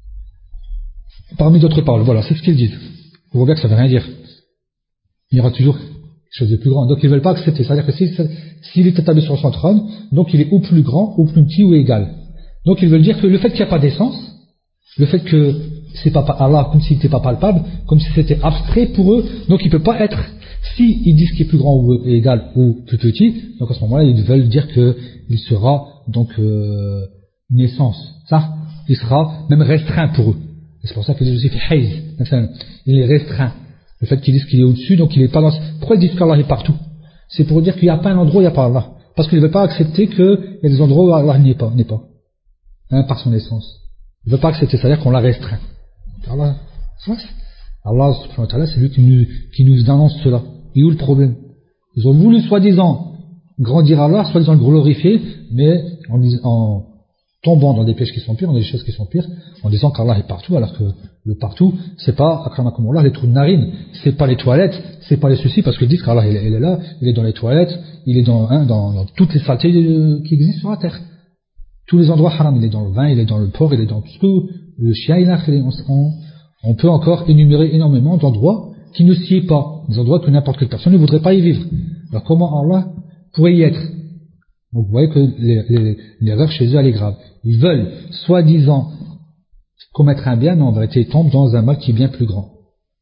Parmi d'autres paroles, voilà, c'est ce qu'ils disent. Vous voyez bien que ça ne veut rien dire. Il y aura toujours quelque chose de plus grand. Donc ils ne veulent pas accepter. C'est-à-dire que s'il, s'il est établi sur son trône, donc il est ou plus grand, ou plus petit, ou égal. Donc ils veulent dire que le fait qu'il n'y a pas d'essence, le fait que c'est pas Allah comme s'il n'était pas palpable, comme si c'était abstrait pour eux, donc il ne peut pas être, si ils disent qu'il est plus grand ou égal ou plus petit, donc à ce moment-là ils veulent dire qu'il sera donc euh, une essence, ça, il sera même restreint pour eux. Et c'est pour ça qu'ils disent aussi hayz, il est restreint. Le fait qu'ils disent qu'il est au-dessus, donc il est pas dans. Pourquoi ils disent qu'Allah est partout? C'est pour dire qu'il n'y a pas un endroit où il n'y a pas Allah, parce qu'ils ne veulent pas accepter qu'il y a des endroits où Allah n'est pas, n'est pas, hein, par son essence. Ils ne veulent pas accepter, c'est-à-dire qu'on l'a restreint. Allah, Allah subhanahu wa ta'ala, c'est lui qui nous, qui nous annonce cela. Et où le problème? Ils ont voulu soi-disant grandir Allah, soi-disant le glorifier, mais en, en tombant dans des pièges qui sont pires, dans des choses qui sont pires, en disant qu'Allah est partout, alors que le partout, c'est pas akramakumullah, les trous de narine, c'est pas les toilettes, c'est pas les soucis, parce qu'ils disent qu'Allah il, il est là, il est dans les toilettes, il est dans, hein, dans, dans toutes les saletés qui existent sur la terre. tous les endroits haram, il est dans le vin, il est dans le porc, il est dans tout ce que le chien, il a fait. On, on peut encore énumérer énormément d'endroits qui ne s'y est pas, des endroits que n'importe quelle personne ne voudrait pas y vivre. Alors comment Allah pourrait y être? Donc vous voyez que l'erreur chez eux elle est grave. Ils veulent, soi-disant, commettre un bien, mais en vérité ils tombent dans un mal qui est bien plus grand.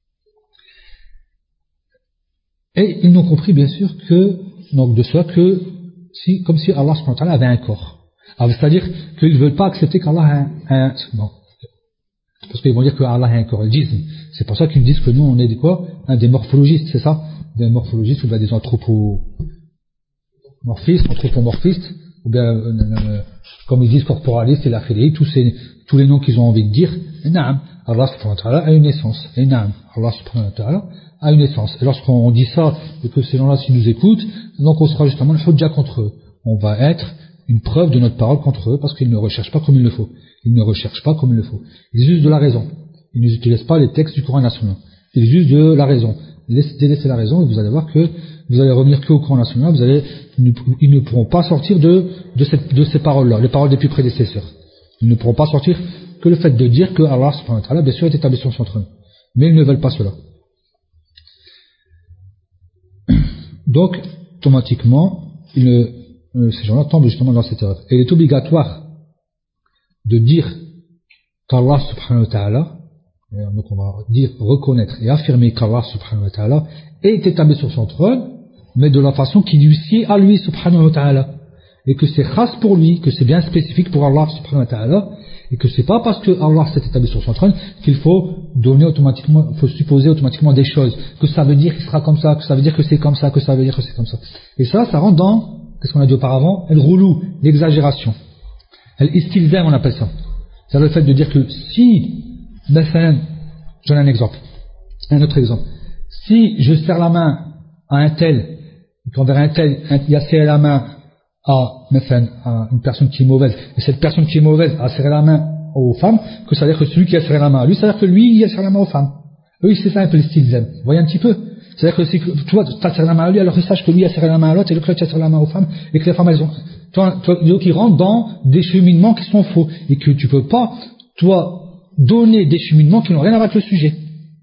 Et ils n'ont compris bien sûr que, donc de cela, que si, comme si Allah subhanahu wa ta'ala avait un corps. Alors, c'est-à-dire qu'ils ne veulent pas accepter qu'Allah a un, un bon, parce qu'ils vont dire que Allah a un corps. Ils disent, c'est pour ça qu'ils disent que nous on est des quoi, hein, des morphologistes, c'est ça, des morphologistes ou bien des anthropomorphistes, anthropomorphistes, ou bien euh, euh, comme ils disent corporalistes et la khili, tous ces tous les noms qu'ils ont envie de dire. Naam, Allah subhanahu wa ta'ala a une essence. Et naam, Allah subhanahu wa ta'ala a une essence. Et lorsqu'on dit ça et que ces gens-là s'ils nous écoutent, donc on sera justement le hujja contre eux. On va être une preuve de notre parole contre eux parce qu'ils ne recherchent pas comme il le faut. Ils ne recherchent pas comme il le faut. Ils usent de la raison. Ils n'utilisent pas les textes du Coran national. Ils usent de la raison. Délaissez la raison et vous allez voir que vous allez revenir que au Coran national. Vous allez, ils ne pourront pas sortir de, de, cette, de ces paroles-là, les paroles des plus prédécesseurs. Ils ne pourront pas sortir que le fait de dire que Allah subhanahu wa ta'ala bien sûr est établi sur son trône. Mais ils ne veulent pas cela. Donc, automatiquement, ils ne, euh, ces gens-là tombent justement dans cette erreur. Et il est obligatoire de dire qu'Allah subhanahu wa ta'ala, donc on va dire, reconnaître et affirmer qu'Allah subhanahu wa ta'ala est établi sur son trône, mais de la façon qui lui sied à lui subhanahu wa ta'ala. Et que c'est khas pour lui, que c'est bien spécifique pour Allah subhanahu wa ta'ala, et que c'est pas parce que Allah s'est établi sur son trône qu'il faut donner automatiquement, il faut supposer automatiquement des choses, que ça veut dire qu'il sera comme ça, que ça veut dire que c'est comme ça, que ça veut dire que c'est comme ça. Et ça, ça rentre dans, qu'est-ce qu'on a dit auparavant, el roulou, l'exagération. El istilzam, on appelle ça. C'est le fait de dire que si, je donne un exemple, un autre exemple. Si je serre la main à un tel, et qu'envers un tel, il y a serré la main à, à une personne qui est mauvaise, et cette personne qui est mauvaise a serré la main aux femmes, que ça veut dire que celui qui a serré la main à lui, ça veut dire que lui, il a serré la main aux femmes. Eux, c'est ça un peu le style zen. Vous voyez un petit peu? C'est-à-dire que si toi, tu as serré la main à lui, alors il sache que lui a serré la main à l'autre, et l'autre a serré la main aux femmes, et que les femmes, elles ont, toi, toi, donc ils rentrent dans des cheminements qui sont faux, et que tu peux pas, toi, donner des cheminements qui n'ont rien à voir avec le sujet.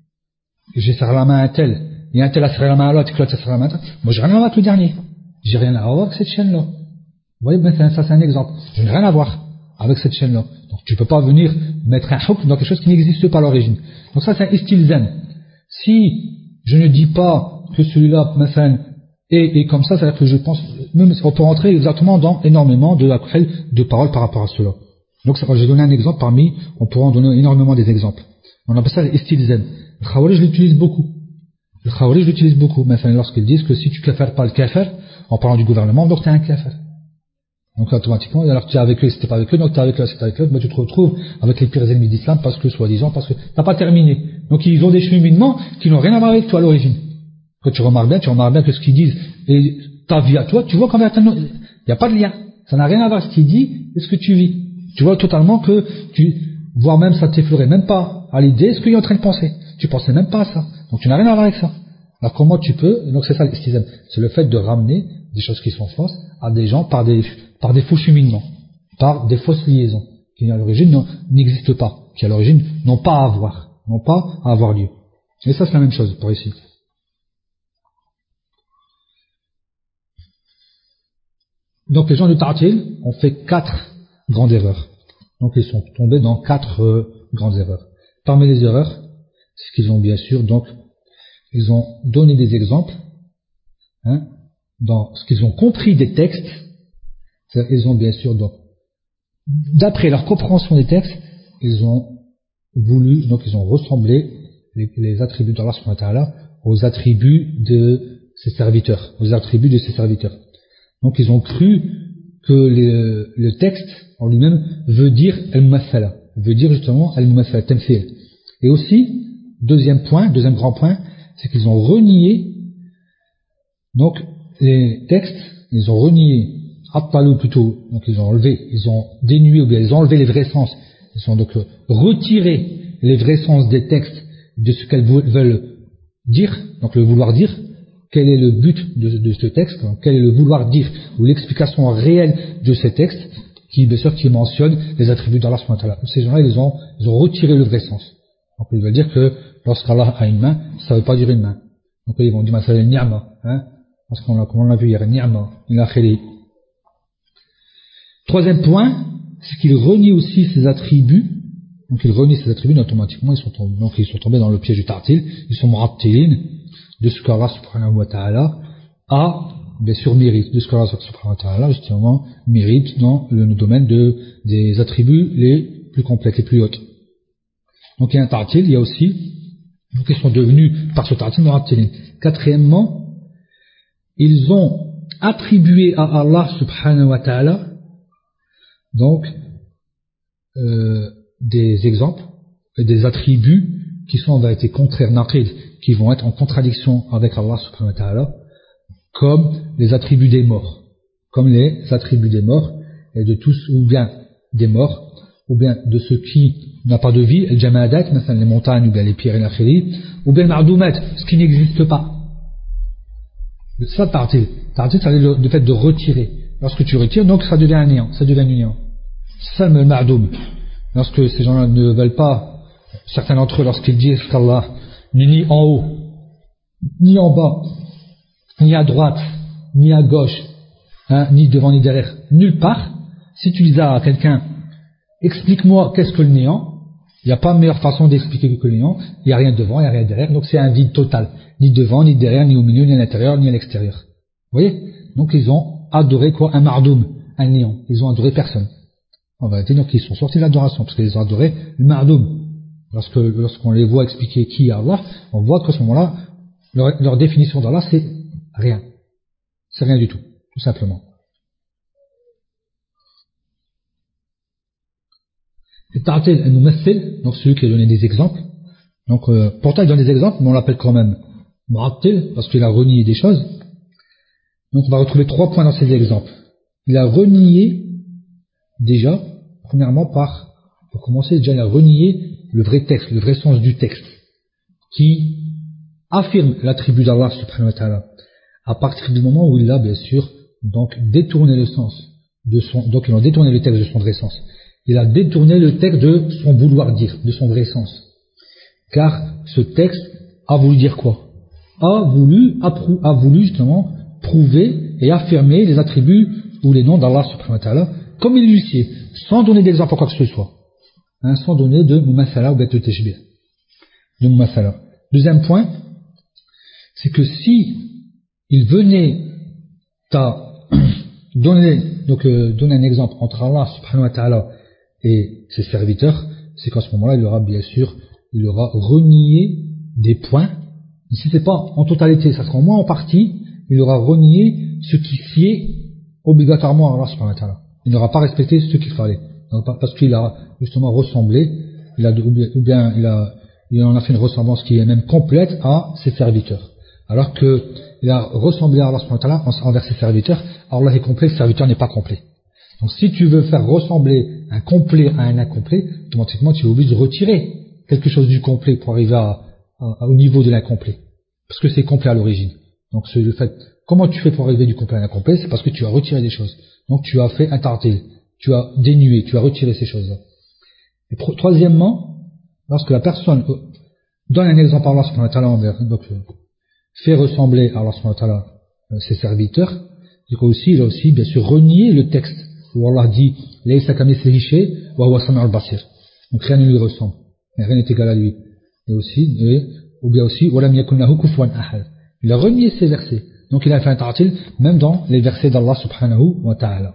J'ai serré la main à un tel, et un tel a serré la main à l'autre, et que l'autre a serré la main à l'autre. Moi, j'ai rien à voir avec le dernier. J'ai rien à voir avec cette chaîne-là. Vous voyez, ben, ça c'est un exemple. Je n'ai rien à voir avec cette chaîne-là. Donc tu ne peux pas venir mettre un hukm dans quelque chose qui n'existe pas à l'origine. Donc ça c'est un istilzam. Si je ne dis pas que celui-là, est, est comme ça, c'est-à-dire que je pense, même on peut rentrer exactement dans énormément de, de paroles par rapport à cela. Donc ça, j'ai donné un exemple parmi, on pourra en donner énormément des exemples. On appelle ça l'istilzam. Le Khawarij l'utilise beaucoup. Le Khawarij l'utilise beaucoup. Maintenant, lorsqu'ils disent que si tu kafir pas le kafir, en parlant du gouvernement, donc tu es un kafir. Donc automatiquement, alors que tu es avec eux, si tu n'es pas avec eux, donc tu es avec eux, si tu es avec eux, ben, tu te retrouves avec les pires ennemis d'islam parce que, soi-disant, parce que tu n'as pas terminé. Donc ils ont des cheminements qui n'ont rien à voir avec toi à l'origine. Quand tu remarques bien, tu remarques bien que ce qu'ils disent et ta vie à toi, tu vois qu'en fait, il n'y a pas de lien. Ça n'a rien à voir ce qu'il dit et ce que tu vis. Tu vois totalement que tu, voire même ça t'effleurait même pas à l'idée ce qu'il est en train de penser. Tu pensais même pas à ça. Donc tu n'as rien à voir avec ça. Alors comment tu peux, donc c'est ça l'istisam, c'est le fait de ramener des choses qui sont fausses à des gens par des, par des faux cheminements, par des fausses liaisons, qui à l'origine n'existent pas, qui à l'origine n'ont pas à avoir, n'ont pas à avoir lieu. Et ça c'est la même chose pour ici. Donc les gens du Ta'til ont fait quatre grandes erreurs. Donc ils sont tombés dans quatre euh, grandes erreurs. Parmi les erreurs, c'est qu'ils ont bien sûr donc ils ont donné des exemples hein, dans ce qu'ils ont compris des textes. C'est-à-dire qu'ils ont bien sûr donc d'après leur compréhension des textes, ils ont voulu donc ils ont ressemblé les, les attributs d'Allah subhanahu wa ta'ala aux attributs de ses serviteurs, aux attributs de ses serviteurs. Donc ils ont cru que le, le texte en lui-même veut dire al-mumathala, veut dire justement al-mumathala, tamthil. Et aussi, deuxième point, deuxième grand point, c'est qu'ils ont renié donc les textes, ils ont renié Attalou plutôt, donc ils ont enlevé, ils ont dénué ou bien ils ont enlevé les vrais sens, ils ont donc retiré les vrais sens des textes de ce qu'elles veulent dire, donc le vouloir dire. Quel est le but de, de ce texte, quel est le vouloir dire, ou l'explication réelle de ces textes, qui, bien sûr, qui mentionnent les attributs d'Allah subhanahu wa ta'ala. Ces gens-là, ils ont, ils ont retiré le vrai sens. Donc, ils veulent dire que lorsqu'Allah a une main, ça ne veut pas dire une main. Donc, ils vont dire, ça c'est ni'ma, hein, parce qu'on l'a, comme on l'a vu hier, ni'ma, il a khili. Troisième point, c'est qu'ils renient aussi ses attributs. Donc, ils renient ses attributs, automatiquement, ils sont tombés, donc, ils sont tombés dans le piège du ta'til. Ils sont mu'attilin de ce qu'Allah subhanahu wa ta'ala a, bien sûr, mérite, de ce qu'Allah subhanahu wa ta'ala, justement, mérite dans le domaine de, des attributs les plus complexes, les plus hautes. Donc il y a un ta'til, il y a aussi, donc ils sont devenus, par ce ta'til, mu'attilin. Quatrièmement, ils ont attribué à Allah subhanahu wa ta'ala, donc, euh, des exemples, et des attributs qui sont en vérité contraires, naqid, qui vont être en contradiction avec Allah subhanahu wa ta'ala, comme les attributs des morts, comme les attributs des morts, et de tous, ou bien des morts, ou bien de ce qui n'a pas de vie, el jamadat, les montagnes, ou bien les pierres et la khiri, ou bien le ma'doumat, ce qui n'existe pas. Ça, ta'til. Ta'til, c'est le, le fait de retirer. Lorsque tu retires, donc ça devient un néant, ça devient un néant. C'est ça le ma'doum. Lorsque ces gens-là ne veulent pas, certains d'entre eux, lorsqu'ils disent qu'Allah n'est ni en haut, ni en bas, ni à droite, ni à gauche, hein, ni devant, ni derrière, nulle part, si tu dis à quelqu'un, explique-moi qu'est-ce que le néant, il n'y a pas meilleure façon d'expliquer que le néant, il n'y a rien devant, il n'y a rien derrière, donc c'est un vide total, ni devant, ni derrière, ni au milieu, ni à l'intérieur, ni à l'extérieur. Vous voyez? Donc ils ont adoré quoi? Un mardoum, un néant, ils ont adoré personne. En vérité, donc ils sont sortis de l'adoration, parce qu'ils ont adoré le mardoum. Lorsque, lorsqu'on les voit expliquer qui est Allah, on voit qu'à ce moment-là, leur, leur définition d'Allah, c'est rien. C'est rien du tout, tout simplement. Et ta'til al-mumathil, donc celui qui a donné des exemples. Donc, euh, pourtant il donne des exemples, mais on l'appelle quand même mu'attil, parce qu'il a renié des choses. Donc on va retrouver trois points dans ces exemples. Il a renié, déjà, premièrement par, pour commencer, déjà il a renié le vrai texte, le vrai sens du texte, qui affirme l'attribut d'Allah subhanahu wa ta'ala, à partir du moment où il a, bien sûr, donc détourné le sens de son, donc il a détourné le texte de son vrai sens. Il a détourné le texte de son vouloir dire, de son vrai sens. Car ce texte a voulu dire quoi? A voulu, a, prou, a voulu justement prouver et affirmer les attributs ou les noms d'Allah subhanahu wa ta'ala, comme il l'eut, sans donner d'exemple à quoi que ce soit. Hein, sans donner de mumathala ou de tashbih. De mumathala. Deuxième point, c'est que si il venait à donner, donc, euh, donner un exemple entre Allah subhanahu wa ta'ala et ses serviteurs, c'est qu'à ce moment-là, il aura bien sûr, il aura renié des points. Si c'est pas en totalité, ça sera au moins en partie, il aura renié ce qui sied obligatoirement à Allah subhanahu wa ta'ala. Il n'aura pas respecté ce qu'il fallait. Donc, parce qu'il a justement ressemblé, il a, ou bien il, a, il en a fait une ressemblance qui est même complète à ses serviteurs. Alors que il a ressemblé à Allah subhanahu wa ta'ala envers ses serviteurs, Allah est complet, le serviteur n'est pas complet. Donc si tu veux faire ressembler un complet à un incomplet, automatiquement tu es obligé de retirer quelque chose du complet pour arriver à, à, au niveau de l'incomplet. Parce que c'est complet à l'origine. Donc c'est le fait, comment tu fais pour arriver du complet à l'incomplet? C'est parce que tu as retiré des choses. Donc tu as fait un tartil, tu as dénué, tu as retiré ces choses-là. Et troisièmement, lorsque la personne donne un exemple à Allah subhanahu wa ta'ala envers, donc fait ressembler à Allah subhanahu wa ta'ala ses serviteurs, donc aussi, il a aussi bien sûr renié le texte où Allah dit Laysa kamithlihi shay wa huwa as-sami'ul basir. Donc rien ne lui ressemble, et rien n'est égal à lui. Et aussi, et, ou bien aussi walam yakun lahu kufuwan ahad. Il a renié ces versets. Donc il a fait un ta'til même dans les versets d'Allah subhanahu wa ta'ala.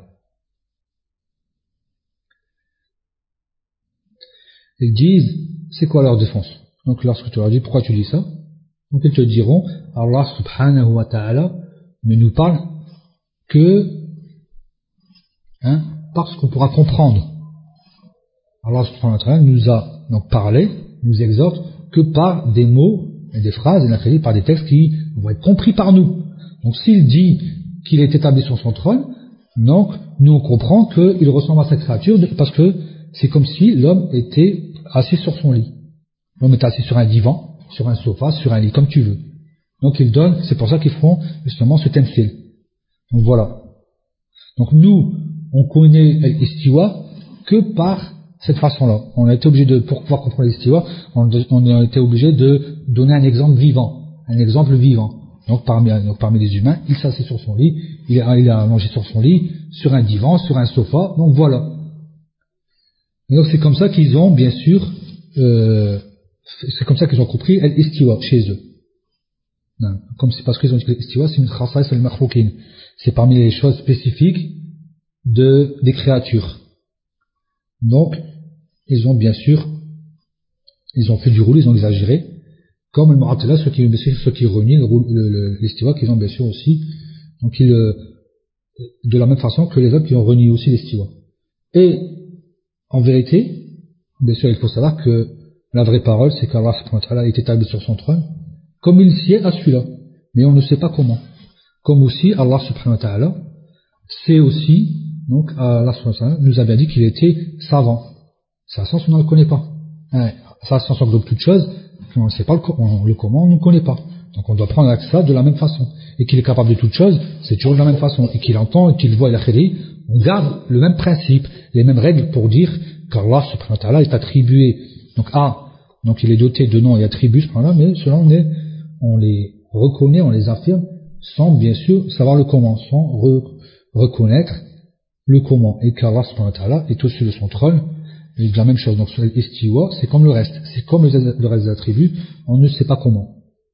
Ils disent, c'est quoi leur défense? Donc lorsque tu leur dis pourquoi tu dis ça, donc ils te diront Allah subhanahu wa ta'ala ne nous parle que hein, parce qu'on pourra comprendre. Allah subhanahu wa ta'ala nous a donc parlé, nous exhorte que par des mots et des phrases, et par des textes qui vont être compris par nous. Donc s'il dit qu'il est établi sur son trône, donc nous on comprend qu'il ressemble à cette créature parce que c'est comme si l'homme était assis sur son lit. L'homme est assis sur un divan, sur un sofa, sur un lit, comme tu veux. Donc ils donnent, c'est pour ça qu'ils font justement ce temsil. Donc voilà. Donc nous, on connaît l'istiwa que par cette façon-là. On a été obligé de, pour pouvoir comprendre l'istiwa, on, on a été obligé de donner un exemple vivant, un exemple vivant. Donc parmi, donc parmi les humains, il s'assied sur son lit, il a, il a allongé sur son lit, sur un divan, sur un sofa, donc voilà. Et donc c'est comme ça qu'ils ont, bien sûr, euh, c'est comme ça qu'ils ont compris l'istiwa chez eux. Non, comme c'est parce qu'ils ont dit que l'istiwa c'est une khassaïs al-makhloukin, c'est parmi les choses spécifiques de, des créatures. Donc, ils ont bien sûr, ils ont fait du roule, ils ont exagéré, comme le Mu'attila, ceux qui, ceux qui renient l'istiwa, qu'ils ont bien sûr aussi, donc ils, de la même façon que les autres qui ont renié aussi l'istiwa. Et, en vérité, bien sûr, il faut savoir que la vraie parole, c'est qu'Allah subhanahu wa ta'ala est établi sur son trône, comme il s'y est à celui-là. Mais on ne sait pas comment. Comme aussi, Allah subhanahu wa ta'ala, c'est aussi, donc, Allah subhanahu wa ta'ala nous a bien dit qu'il était savant. Sa science, on ne le connaît pas. Hein, sa science englobe toute chose, on ne sait pas le, on, le comment, on ne connaît pas. Donc on doit prendre avec ça de la même façon. Et qu'il est capable de toute chose, c'est toujours de la même façon. Et qu'il entend, et qu'il voit la khiri, on garde le même principe, les mêmes règles pour dire qu'Allah subhanahu wa ta'ala est attribué. Donc ah, donc il est doté de noms et attributs, mais cela on, est, on les reconnaît, on les affirme, sans bien sûr savoir le comment, sans re, reconnaître le comment. Et qu'Allah subhanahu wa ta'ala est au-dessus de son trône. Et la même chose, donc sur l'istiwa, c'est comme le reste, c'est comme le reste des attributs, on ne sait pas comment.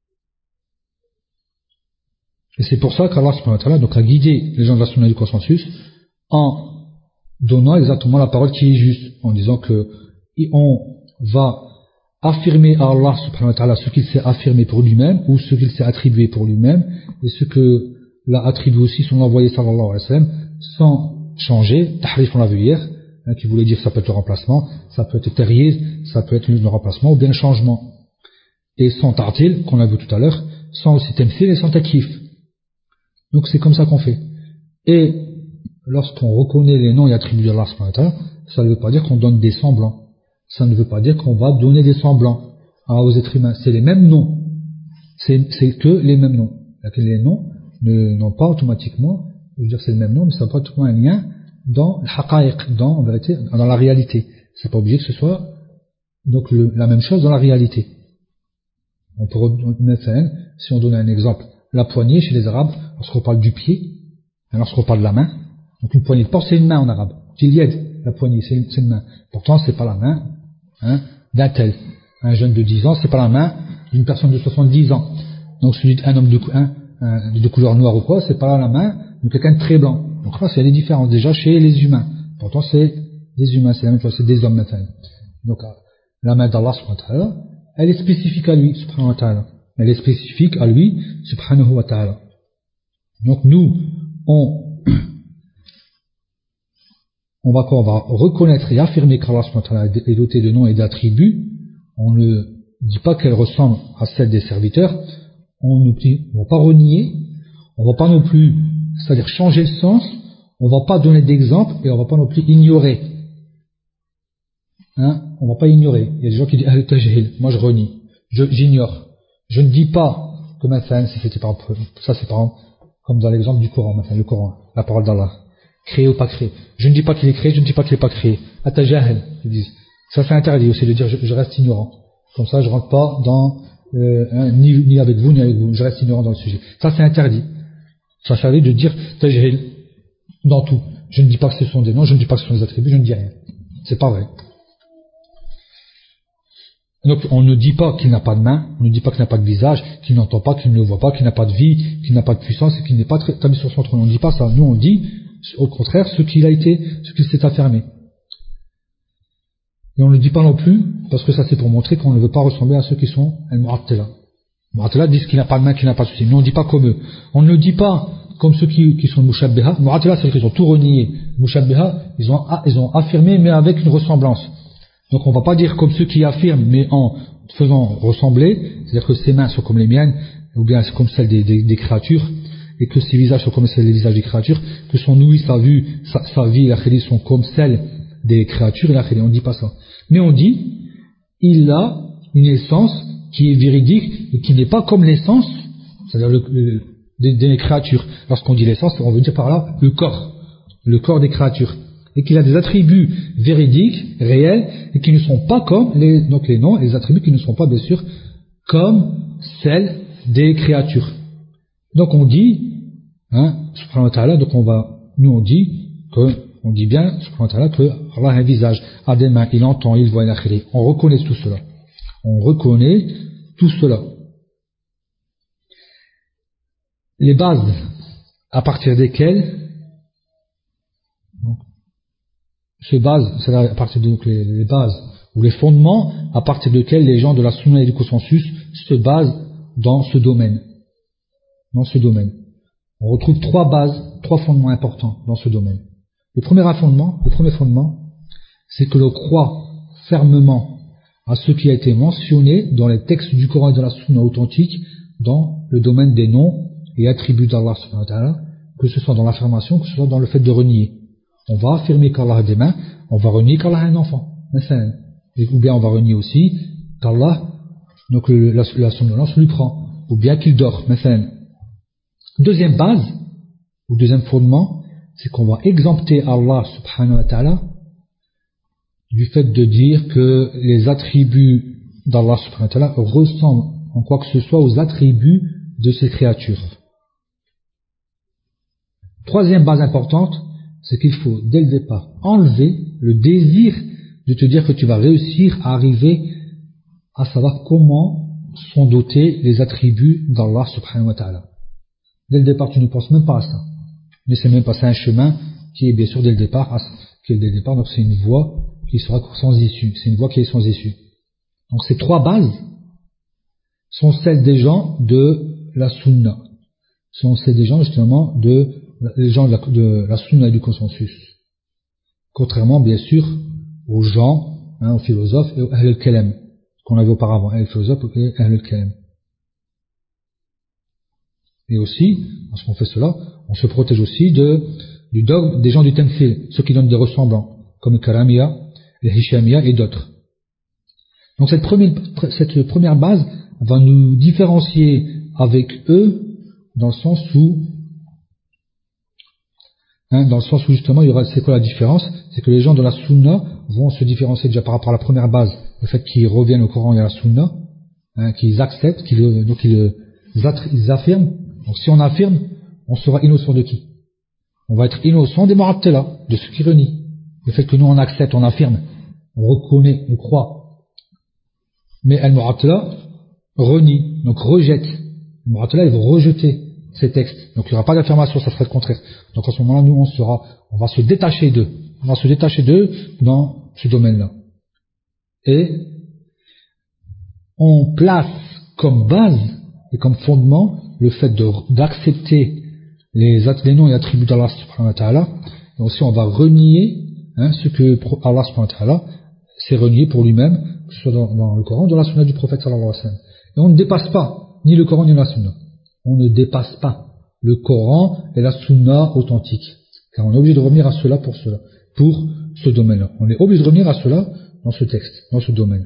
Et c'est pour ça qu'Allah subhanahu wa ta'ala donc, a guidé les gens de la sunna du consensus en donnant exactement la parole qui est juste, en disant que on va affirmer à Allah subhanahu wa ta'ala ce qu'il s'est affirmé pour lui-même, ou ce qu'il s'est attribué pour lui-même, et ce que l'a attribué aussi son envoyé sallallahu alayhi wa sallam, sans changer, tahrif on l'a vu hier, hein, qui voulait dire ça peut être le remplacement, ça peut être terrier, ça peut être le remplacement, ou bien le changement. Et sans tartil, qu'on a vu tout à l'heure, sans aussi temthil et sans takif. Donc c'est comme ça qu'on fait. Et lorsqu'on reconnaît les noms et attributs d'Allah subhanahu wa ta'ala, ça ne veut pas dire qu'on donne des semblants. Ça ne veut pas dire qu'on va donner des semblants aux êtres humains. C'est les mêmes noms. C'est, c'est que les mêmes noms. Les noms ne, n'ont pas automatiquement, je veux dire c'est le même nom, mais ça n'a pas automatiquement un lien dans l'haqa'iq, dans, en vérité, dans la réalité. C'est pas obligé que ce soit donc le, la même chose dans la réalité. On peut mettre un, si on donne un exemple, la poignée chez les Arabes, lorsqu'on parle du pied, lorsqu'on parle de la main, donc une poignée de porc c'est une main en arabe. Tilied, la poignée c'est une, c'est une main. Pourtant c'est pas la main hein, d'un tel. Un jeune de dix ans, c'est pas la main d'une personne de soixante-dix ans. Donc celui d'un homme de, un, un, de couleur noire ou quoi, c'est pas la main de quelqu'un de très blanc. Donc là, c'est les différences déjà chez les humains. Pourtant, c'est des humains, c'est la même chose, c'est des hommes maintenant. Donc la main d'Allah subhanahu wa ta'ala, elle est spécifique à lui, subhanahu wa ta'ala. Elle est spécifique à lui, subhanahu wa ta'ala. Donc nous, on, on va quoi, on va reconnaître et affirmer qu'Allah subhanahu wa ta'ala est doté de noms et d'attributs. On ne dit pas qu'elle ressemble à celle des serviteurs. On ne va pas renier, on ne va pas non plus, c'est-à-dire changer le sens, on ne va pas donner d'exemple et on ne va pas non plus ignorer. Hein, on ne va pas ignorer. Il y a des gens qui disent ah, tajhil, moi je renie, je, j'ignore. Je ne dis pas que maintenant, si c'était par ça c'est par exemple, comme dans l'exemple du Coran, maintenant, le Coran, la parole d'Allah, créé ou pas créé. Je ne dis pas qu'il est créé, je ne dis pas qu'il n'est pas créé. Atajahel, ils disent. Ça c'est interdit aussi de dire je, je reste ignorant. Comme ça je ne rentre pas dans euh, hein, ni, ni avec vous ni avec vous, je reste ignorant dans le sujet. Ça c'est interdit. Ça s'agit de dire tajhil dans tout. Je ne dis pas que ce sont des noms, je ne dis pas que ce sont des attributs, je ne dis rien. C'est pas vrai. Donc on ne dit pas qu'il n'a pas de main, on ne dit pas qu'il n'a pas de visage, qu'il n'entend pas, qu'il ne le voit pas, qu'il n'a pas de vie, qu'il n'a pas de puissance et qu'il n'est pas établi sur son trône. On ne dit pas ça. Nous on dit au contraire ce qu'il a été, ce qu'il s'est affirmé. Et on ne le dit pas non plus parce que ça c'est pour montrer qu'on ne veut pas ressembler à ceux qui sont al-Mu'attila. Mu'attila disent qu'il n'a pas de main, qu'il n'a pas de souci. Nous on ne dit pas comme eux. On ne le dit pas comme ceux qui, qui sont Mushabbiha. Mu'attila c'est qu'ils ont tout renié. Mushabbiha ils ont, ils ont affirmé mais avec une ressemblance. Donc on ne va pas dire comme ceux qui affirment mais en faisant ressembler, c'est-à-dire que ses mains sont comme les miennes ou bien c'est comme celles des, des, des créatures et que ses visages sont comme celles des visages des créatures, que son ouïe, sa vue, sa, sa vie et la khili sont comme celles des créatures et la khili. On ne dit pas ça. Mais on dit il a une essence qui est véridique et qui n'est pas comme l'essence, c'est-à-dire le, le, des, des créatures. Lorsqu'on dit l'essence, on veut dire par là le corps. le corps des créatures, et qu'il a des attributs véridiques, réels, et qui ne sont pas comme les, donc les noms et les attributs qui ne sont pas bien sûr comme celles des créatures. Donc on dit, hein, subhanahu wa ta'ala, donc on va, nous on dit que, on dit bien, subhanahu wa ta'ala, que Allah a un visage, a des mains, il entend, il voit, il akhiri. On reconnaît tout cela. On reconnaît tout cela. Les bases à partir desquelles donc, se basent, c'est à partir de les, les bases ou les fondements à partir desquels les gens de la sunna et du consensus se basent dans ce domaine. Dans ce domaine. On retrouve trois bases, trois fondements importants dans ce domaine. Le premier fondement, le premier fondement, c'est que l'on croit fermement à ce qui a été mentionné dans les textes du Coran et de la sunna authentique dans le domaine des noms et attributs d'Allah subhanahu wa ta'ala, que ce soit dans l'affirmation, que ce soit dans le fait de renier. On va affirmer qu'Allah a des mains, on va renier qu'Allah a un enfant. Ou bien on va renier aussi qu'Allah, donc la, la somnolence lui prend, ou bien qu'il dort. Deuxième base, ou deuxième fondement, c'est qu'on va exempter Allah subhanahu wa ta'ala du fait de dire que les attributs d'Allah subhanahu wa ta'ala ressemblent en quoi que ce soit aux attributs de ses créatures. Troisième base importante, c'est qu'il faut dès le départ enlever le désir de te dire que tu vas réussir à arriver à savoir comment sont dotés les attributs d'Allah subhanahu wa ta'ala. Dès le départ, tu ne penses même pas à ça. Mais c'est même pas ça un chemin qui est bien sûr dès le départ, qui est dès le départ, donc c'est une voie qui sera sans issue. C'est une voie qui est sans issue. Donc ces trois bases sont celles des gens de la sunna. Sont celles des gens justement de les gens de la, de la sunna et du consensus. Contrairement bien sûr aux gens, hein, aux philosophes et aux ahl al-kalam qu'on avait auparavant, les philosophes et ahl al-kalam. Et aussi, lorsqu'on fait cela, on se protège aussi de, du dogme des gens du Tamthil, ceux qui donnent des ressemblants, comme le Karamiya, les Hishamiya et d'autres. Donc cette première, cette première base va nous différencier avec eux dans le sens où, hein, dans le sens où justement, il y aura, c'est quoi la différence? C'est que les gens de la Sunna vont se différencier déjà par rapport à la première base, le fait qu'ils reviennent au Coran et à la Sunna, hein, qu'ils acceptent, qu'ils, donc ils, ils affirment. Donc si on affirme, on sera innocent de qui? On va être innocent des Mu'attila, de ceux qui renient. Le fait que nous on accepte, on affirme, on reconnaît, on croit. Mais al-Mu'attila renie, donc rejette. Les Mu'attila ils vont rejeter ces textes. Donc il n'y aura pas d'affirmation, ça serait le contraire. Donc à ce moment-là, nous on sera, on va se détacher d'eux. On va se détacher d'eux dans ce domaine-là. Et on place comme base et comme fondement le fait de, d'accepter les, les noms et attributs d'Allah subhanahu wa ta'ala, et aussi on va renier hein, ce que Allah subhanahu wa ta'ala s'est renié pour lui-même, que ce soit dans, dans le Coran, dans la sunna du prophète sallallahu alayhi wa sallam. Et on ne dépasse pas ni le Coran ni la sunna. On ne dépasse pas le Coran et la sunna authentique. Car on est obligé de revenir à cela pour cela, pour ce domaine-là. On est obligé de revenir à cela dans ce texte, dans ce domaine.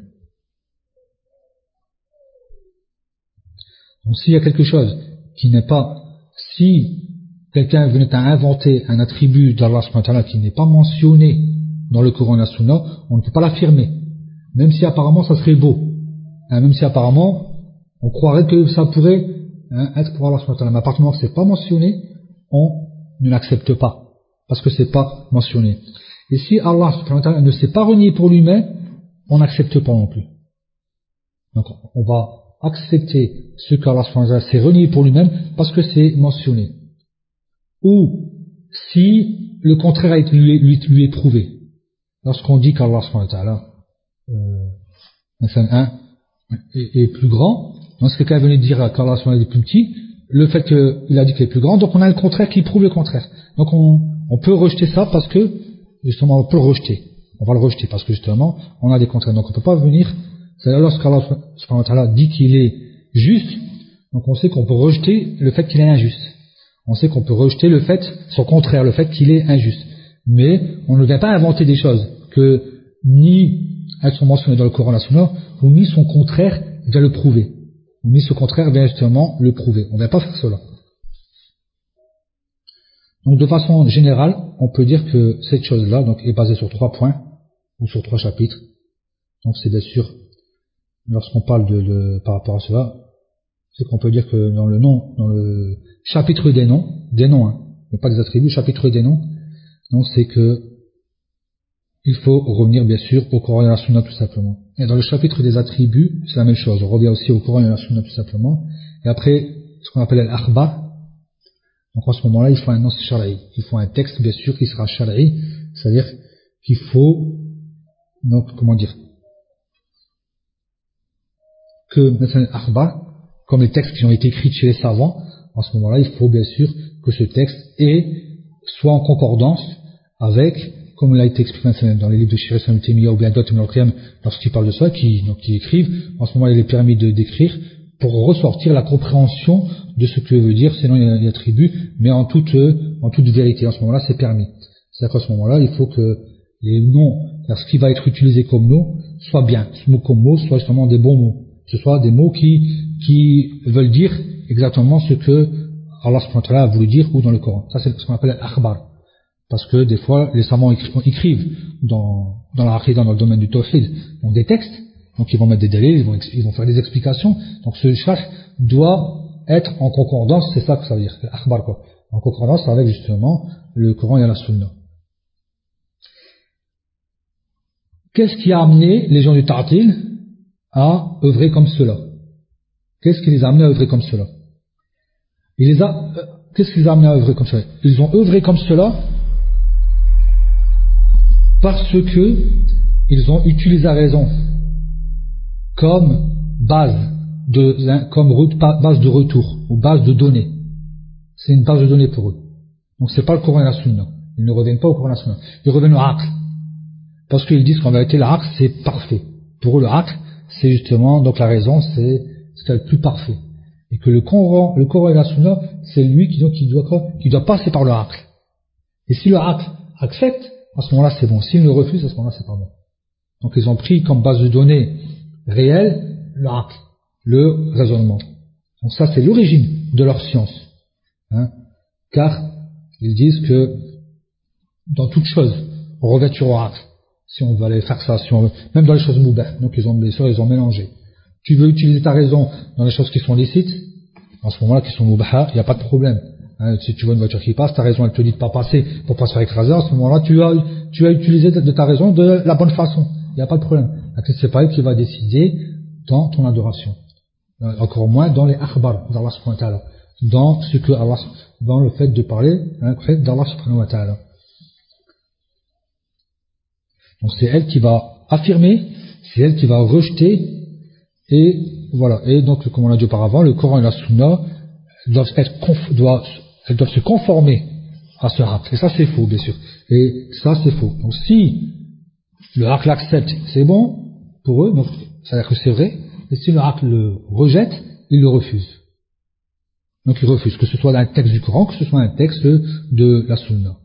Donc s'il y a quelque chose qui n'est pas, si quelqu'un venait à inventer un attribut d'Allah subhanahu wa ta'ala qui n'est pas mentionné dans le Coran et la Sunna, on ne peut pas l'affirmer. Même si apparemment ça serait beau. Hein, même si apparemment on croirait que ça pourrait hein, être pour Allah subhanahu wa ta'ala. Mais à partir du moment où c'est pas mentionné, on ne l'accepte pas. Parce que c'est pas mentionné. Et si Allah subhanahu wa ta'ala ne s'est pas renié pour lui-même, on n'accepte pas non plus. Donc on va accepter ce qu'Allah subhanahu wa ta'ala s'est renié pour lui-même parce que c'est mentionné. Ou si le contraire a été lui, lui, lui est prouvé. Lorsqu'on dit qu'Allah subhanahu wa ta'ala euh, un, est, est plus grand, donc si quelqu'un venait dire qu'Allah subhanahu wa ta'ala est plus petit, le fait qu'il a dit qu'il est plus grand, donc on a le contraire qui prouve le contraire. Donc on, on peut rejeter ça parce que justement on peut le rejeter. On va le rejeter parce que justement on a des contraires. Donc on ne peut pas venir. C'est-à-dire lorsqu'Allah subhanahu wa ta'ala dit qu'il est juste, donc on sait qu'on peut rejeter le fait qu'il est injuste. On sait qu'on peut rejeter le fait, son contraire, le fait qu'il est injuste. Mais on ne vient pas inventer des choses que ni elles sont mentionnées dans le Coran et la Sunna, ou ni son contraire vient le prouver. Ou ni ce contraire vient justement le prouver. On ne vient pas faire cela. Donc de façon générale, on peut dire que cette chose-là donc, est basée sur trois points, ou sur trois chapitres. Donc c'est bien sûr, lorsqu'on parle de, de par rapport à cela, c'est qu'on peut dire que dans le nom, dans le chapitre des noms, des noms, hein, mais pas des attributs, chapitre des noms, donc c'est que il faut revenir bien sûr au Coran et à la Sunna tout simplement. Et dans le chapitre des attributs, c'est la même chose, on revient aussi au Coran et à la Sunna tout simplement. Et après, ce qu'on appelle l'Akhbar, donc en ce moment-là, il faut un nas shara'i, il faut un texte bien sûr qui sera shara'i, c'est-à-dire qu'il faut, donc comment dire, que l'Akhbar, comme les textes qui ont été écrits chez les savants, en ce moment-là, il faut bien sûr que ce texte est, soit en concordance avec, comme il a été exprimé dans les livres de Shir Islam Taymiyyah ou bien d'autres Ibn lorsqu'ils parlent de ça, qui, donc, qui écrivent, en ce moment il est permis de d'écrire pour ressortir la compréhension de ce que veut dire, sinon il y a attribut, mais en toute, en toute vérité, en ce moment-là c'est permis. C'est-à-dire qu'en ce moment-là, il faut que les noms, ce qui va être utilisé comme nom, soit bien, ce mot comme mot, soit justement des bons mots, ce soit des mots qui, qui veulent dire exactement ce que Allah subhanahu wa ta'ala a voulu dire ou dans le Coran. Ça c'est ce qu'on appelle l'akhbar. Parce que des fois, les savants écrivent dans, dans la aqidah, dans le domaine du tawhid, donc des textes, donc ils vont mettre des délais, ils vont, ils vont faire des explications. Donc ce sharh doit être en concordance, c'est ça que ça veut dire, l'akhbar quoi, en concordance avec justement le Coran et la Sunna. Qu'est-ce qui a amené les gens du ta'til à œuvrer comme cela? Qu'est-ce qui les a amenés à œuvrer comme cela? Il les a, euh, qu'est-ce qui les a amenés à œuvrer comme cela? Ils ont œuvré comme cela parce que ils ont utilisé la raison comme base de, comme base de retour ou base de données. C'est une base de données pour eux. Donc c'est pas le Coran et la Sunna. Ils ne reviennent pas au Coran et la Sunna. Ils reviennent au aql. Parce qu'ils disent qu'en vérité l'aql c'est parfait. Pour eux le aql c'est justement, donc la raison c'est ce qu'il y a le plus parfait. Et que le Coran, le Coran et la Sunna c'est lui qui, donc, qui, doit, qui doit passer par le aql. Et si le aql accepte, à ce moment-là c'est bon. S'il le refuse, à ce moment-là c'est pas bon. Donc ils ont pris comme base de données réelle le aql, le raisonnement. Donc ça c'est l'origine de leur science. Hein, car ils disent que dans toute chose, on revient sur le aql. Si on veut aller faire ça, si on veut, même dans les choses moubah, donc ils ont, bien sûr, ils ont mélangé. Tu veux utiliser ta raison dans les choses qui sont licites, en ce moment-là qui sont moubah, il n'y a pas de problème. Hein, si tu vois une voiture qui passe, ta raison elle te dit de pas passer pour pas se faire écraser, à ce moment-là tu as, tu as utilisé de, de ta raison de la bonne façon. Il n'y a pas de problème. C'est pas elle qui va décider dans ton adoration. Euh, encore moins dans les akhbar d'Allah subhanahu wa ta'ala. Dans ce que Allah, dans le fait de parler, hein, d'Allah subhanahu wa ta'ala. Donc c'est elle qui va affirmer, c'est elle qui va rejeter, et voilà. Et donc, comme on l'a dit auparavant, le Coran et la Sunna doivent être, conf, doivent, elles doivent se conformer à ce aql. Et ça c'est faux, bien sûr. Et ça c'est faux. Donc si le aql l'accepte, c'est bon pour eux, donc ça veut dire que c'est vrai. Et si le aql le rejette, ils le refusent. Donc ils refusent, que ce soit un texte du Coran, que ce soit un texte de la Sunna.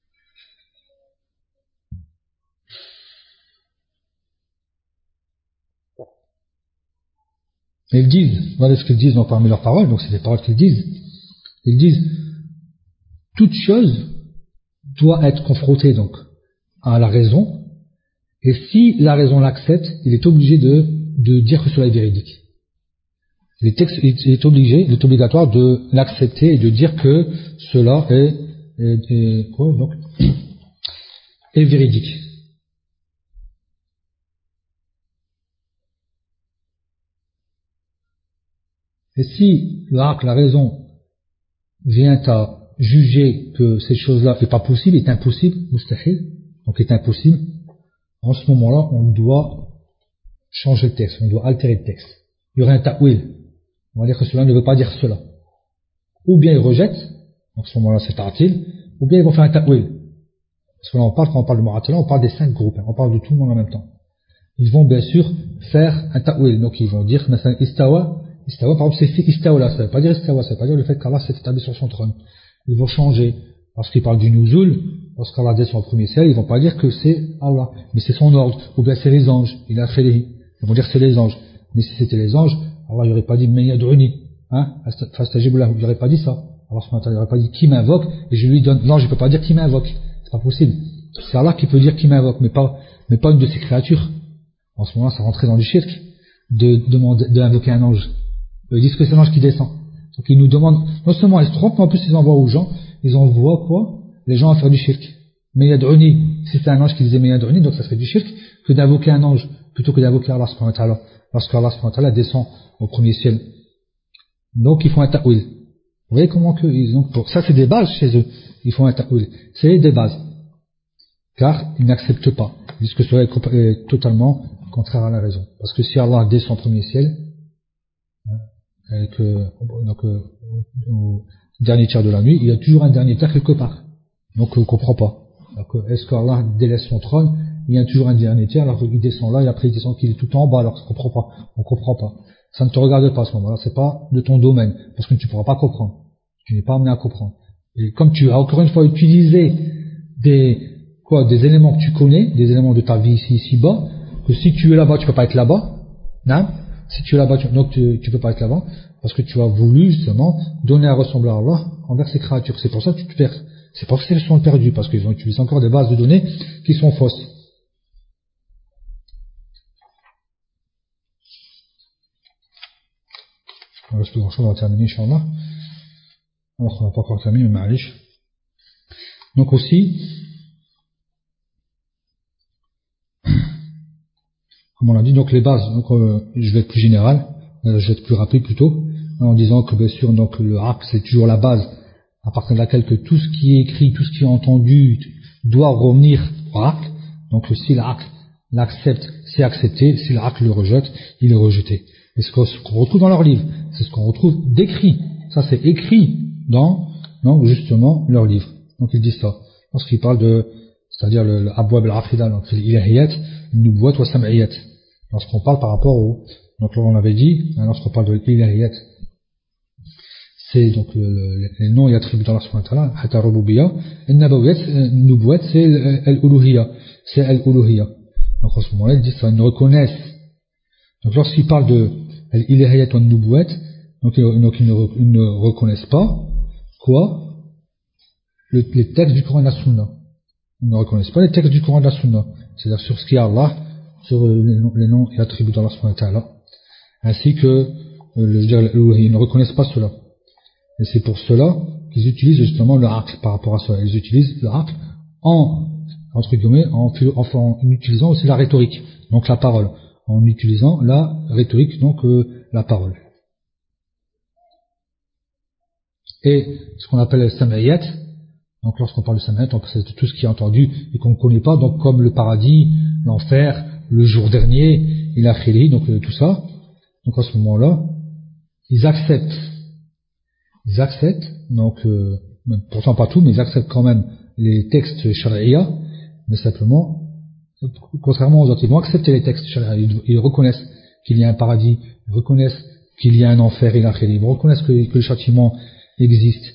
Et ils disent, voilà ce qu'ils disent donc, parmi leurs paroles, donc c'est des paroles qu'ils disent. Ils disent, toute chose doit être confrontée donc à la raison, et si la raison l'accepte, il est obligé de, de dire que cela est véridique. Les textes, il est obligé, il est obligatoire de l'accepter et de dire que cela est, est, est, quoi, donc, est véridique. Et si le aql, la raison, vient à juger que cette chose-là n'est pas possible, est impossible, mustahil, donc est impossible, en ce moment-là, on doit changer le texte, on doit altérer le texte. Il y aurait un ta'wil. On va dire que cela ne veut pas dire cela. Ou bien ils rejettent, donc à ce moment-là c'est ta'til, ou bien ils vont faire un ta'wil. Parce que là on parle, quand on parle de Mu'attila, on parle des cinq groupes, hein, on parle de tout le monde en même temps. Ils vont bien sûr faire un ta'wil, donc ils vont dire, مثلا istawa, istawa par exemple c'est fait istawla, ça ne veut pas dire istawa, ça ne veut pas dire le fait qu'Allah s'est établi sur son trône. Ils vont changer, parce qu'ils parlent du nuzul, lorsqu'Allah descend au premier ciel, ils vont pas dire que c'est Allah, mais c'est son ordre, ou bien c'est les anges, il a fait les, ils vont dire que c'est les anges, mais si c'était les anges, Allah n'aurait pas dit mais yad'uni, hein, fastajib lahu, il n'aurait pas dit ça. Allah subhanahu wa ta'ala n'aurait pas dit qui m'invoque, et je lui donne, non, je peux pas dire qui m'invoque. C'est pas possible. C'est Allah qui peut dire qui m'invoque, mais pas, mais pas une de ses créatures. En ce moment-là, ça rentrait dans du shirk, de demander, d'invoquer un ange. Ils disent que c'est l'ange qui descend. Donc ils nous demandent, non seulement ils se trompent, mais en plus ils envoient aux gens, ils envoient quoi? Les gens à faire du shirk. Mais yad'uni, si c'est un ange qui disait mais yad'uni, donc ça serait du shirk, que d'invoquer un ange, plutôt que d'invoquer Allah subhanahu wa ta'ala, parce qu'Allah subhanahu wa ta'ala descend au premier ciel. Donc ils font un ta'wil. Vous voyez comment que, ils ont, pour, ça c'est des bases chez eux, ils font un ta'wil. C'est des bases. Car ils n'acceptent pas. Ils disent que cela est totalement contraire à la raison. Parce que si Allah descend au premier ciel, et que, donc, euh, au dernier tiers de la nuit, il y a toujours un dernier tiers quelque part. Donc on ne comprend pas. Donc, est-ce qu'Allah délaisse son trône, il y a toujours un dernier tiers, alors qu'il descend là, et après il descend qu'il est tout en bas, alors on ne comprend pas. On ne comprend pas. Ça ne te regarde pas à ce moment-là, c'est pas de ton domaine, parce que tu ne pourras pas comprendre. Tu n'es pas amené à comprendre. Et comme tu as encore une fois utilisé des, quoi, des éléments que tu connais, des éléments de ta vie ici, ici bas, que si tu es là-bas, tu ne peux pas être là-bas, non? Si tu es là-bas, tu, donc tu ne peux pas être là-bas, parce que tu as voulu justement donner à ressembler à Allah envers ses créatures. C'est pour ça que tu te perds. C'est pour ça qu'ils sont perdus, parce qu'ils ont utilisé encore des bases de données qui sont fausses. Il ne reste plus grand chose, on va terminer, Inch'Allah. Alors qu'on n'a pas encore terminé, mais ma'alish. Donc aussi, comme on l'a dit, donc les bases, donc euh, je vais être plus général, euh, je vais être plus rapide plutôt, en disant que bien sûr donc le haqq c'est toujours la base à partir de laquelle que tout ce qui est écrit, tout ce qui est entendu doit revenir au haqq. Donc si le haqq l'accepte, c'est accepté, si le haqq le rejette, il est rejeté. Et ce qu'on retrouve dans leurs livres, c'est ce qu'on retrouve décrit. Ça c'est écrit dans, donc justement leurs livres. Donc ils disent ça. Lorsqu'ils parlent de, c'est-à-dire le, le abwab al-aqida, donc l'ilahiyat, nubuwat wa sam'iyat. Lorsqu'on parle par rapport au, donc là on avait dit, lorsqu'on parle de l'ilahiyat, c'est donc le, le, les noms et attributs d'Allah subhanahu wa ta'ala, hatta rububiyya, et nubuwat c'est al-uluhiyya, c'est al-uluhiyya. Donc en ce moment-là ils disent ça, ils nous reconnaissent. Donc lorsqu'ils parlent de l'ilahiyat wa nubuwat, donc, donc ils, ne, ils ne reconnaissent pas quoi? Le, les textes du Coran et de la Sunna. Ils ne reconnaissent pas les textes du Coran et de la Sunna. C'est-à-dire sur ce qui est Allah, sur les noms, les noms et attributs d'Allah subhanahu wa ta'ala, ainsi que euh, je veux dire, ils ne reconnaissent pas cela. Et c'est pour cela qu'ils utilisent justement le haqq par rapport à cela. Ils utilisent le haqq en, entre guillemets, en, en, en utilisant aussi la rhétorique, donc la parole, en utilisant la rhétorique, donc euh, la parole. Et ce qu'on appelle le sam'iyat, donc lorsqu'on parle de sam'iyat, donc c'est tout ce qui est entendu et qu'on ne connaît pas, donc comme le paradis, l'enfer, le jour dernier, il a khili, donc euh, tout ça. Donc à ce moment-là, ils acceptent, ils acceptent, donc euh, pourtant pas tout, mais ils acceptent quand même les textes shari'a, mais simplement, contrairement aux autres, ils vont accepter les textes shari'a, ils, ils reconnaissent qu'il y a un paradis, ils reconnaissent qu'il y a un enfer, il a khili, ils reconnaissent que, que le châtiment existe,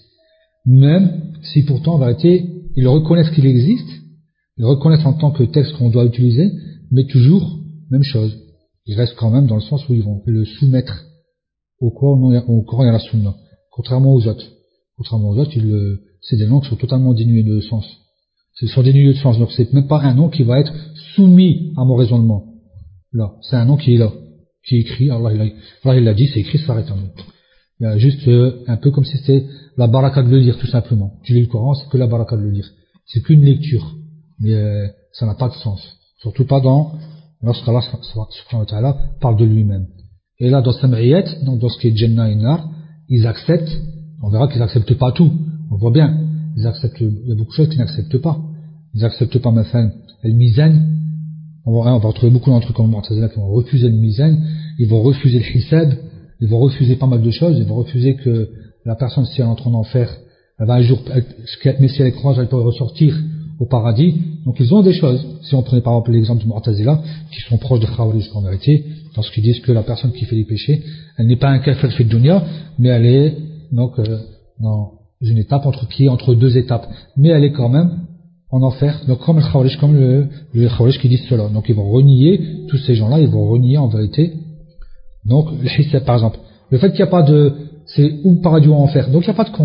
même si pourtant en vérité ils reconnaissent qu'il existe, ils reconnaissent en tant que texte qu'on doit utiliser, mais toujours même chose, ils restent quand même dans le sens où ils vont le soumettre au Coran, au Coran et à la Sunna, contrairement aux autres. Contrairement aux autres, ils, c'est des noms qui sont totalement dénués de sens. Ils sont dénués de sens, donc c'est même pas un nom qui va être soumis à mon raisonnement. Là, c'est un nom qui est là, qui est écrit. Allah il a, Allah, il l'a dit, c'est écrit, ça s'arrête. Il y a juste euh, un peu comme si c'était la baraka de le lire, tout simplement. Tu lis le Coran, c'est que la baraka de le lire. C'est qu'une lecture, mais euh, ça n'a pas de sens. Surtout pas dans lorsqu'Allah subhanahu wa ta'ala parle de lui-même. Et là, dans Sam'iyat, donc dans ce qui est Jannah et Nar, ils acceptent, on verra qu'ils n'acceptent pas tout. On voit bien, ils acceptent, il y a beaucoup de choses qu'ils n'acceptent pas. Ils n'acceptent pas, ma femme, le mizan. On va, on va retrouver beaucoup d'entre eux comme Mu'tazila qui vont refuser le mizan, ils vont refuser le hisab, ils vont refuser pas mal de choses, ils vont refuser que la personne, si elle entre en enfer, elle va un jour, mais si elle est croyante, elle peut ressortir au paradis. Donc ils ont des choses, si on prenait par exemple l'exemple de Mu'tazila, qui sont proches de Khawarij en vérité, lorsqu'ils disent que la personne qui fait des péchés, elle n'est pas un kafir fi dunya, mais elle est donc euh, dans une étape entre qui est entre deux étapes, mais elle est quand même en enfer. Donc comme le Khawarij, comme le, le Khawarij qui disent cela, donc ils vont renier tous ces gens-là, ils vont renier en vérité. Donc le hisab par exemple, le fait qu'il n'y a pas de, c'est ou paradis ou enfer, donc il n'y a pas de compte.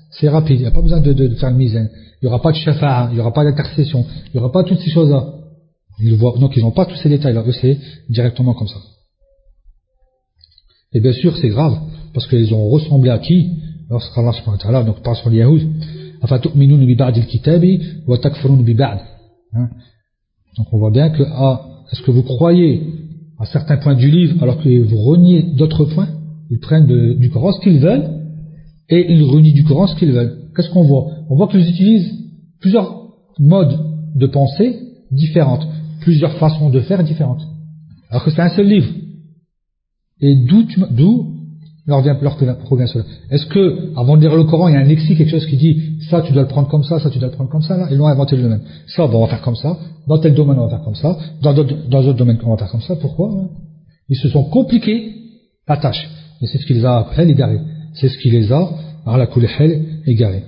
C'est rapide, il n'y a pas besoin de, de, de faire le mizan. Il n'y aura pas de shafa'a, il n'y aura pas d'intercession, il n'y aura pas toutes ces choses-là. Ils voient, donc ils n'ont pas tous ces détails-là, eux c'est directement comme ça. Et bien sûr c'est grave, parce qu'ils ont ressemblé à qui? Lorsqu'Allah subhanahu wa ta'ala donc parle sur les Yahoud, afatu'minun bi ba'd al-kitabi wa takfurun bi ba'd. Donc on voit bien que ah, est-ce que vous croyez à certains points du livre alors que vous reniez d'autres points? Ils prennent de, du Coran ce qu'ils veulent et ils renient du Coran ce qu'ils veulent. Qu'est-ce qu'on voit? On voit qu'ils utilisent plusieurs modes de pensée différentes, plusieurs façons de faire différentes, alors que c'est un seul livre. Et d'où, tu, d'où leur, vient, leur provient cela? Est-ce que, avant de lire le Coran, il y a un lexique, quelque chose qui dit ça tu dois le prendre comme ça, ça tu dois le prendre comme ça, là, ils l'ont inventé le même. Ça, bon, on va faire comme ça, dans tel domaine on va faire comme ça, dans d'autres, dans d'autres domaines on va faire comme ça. Pourquoi? Ils se sont compliqués la tâche. Et c'est ce qui les a après égarés. C'est ce qui les a, à la kulhel, égarés.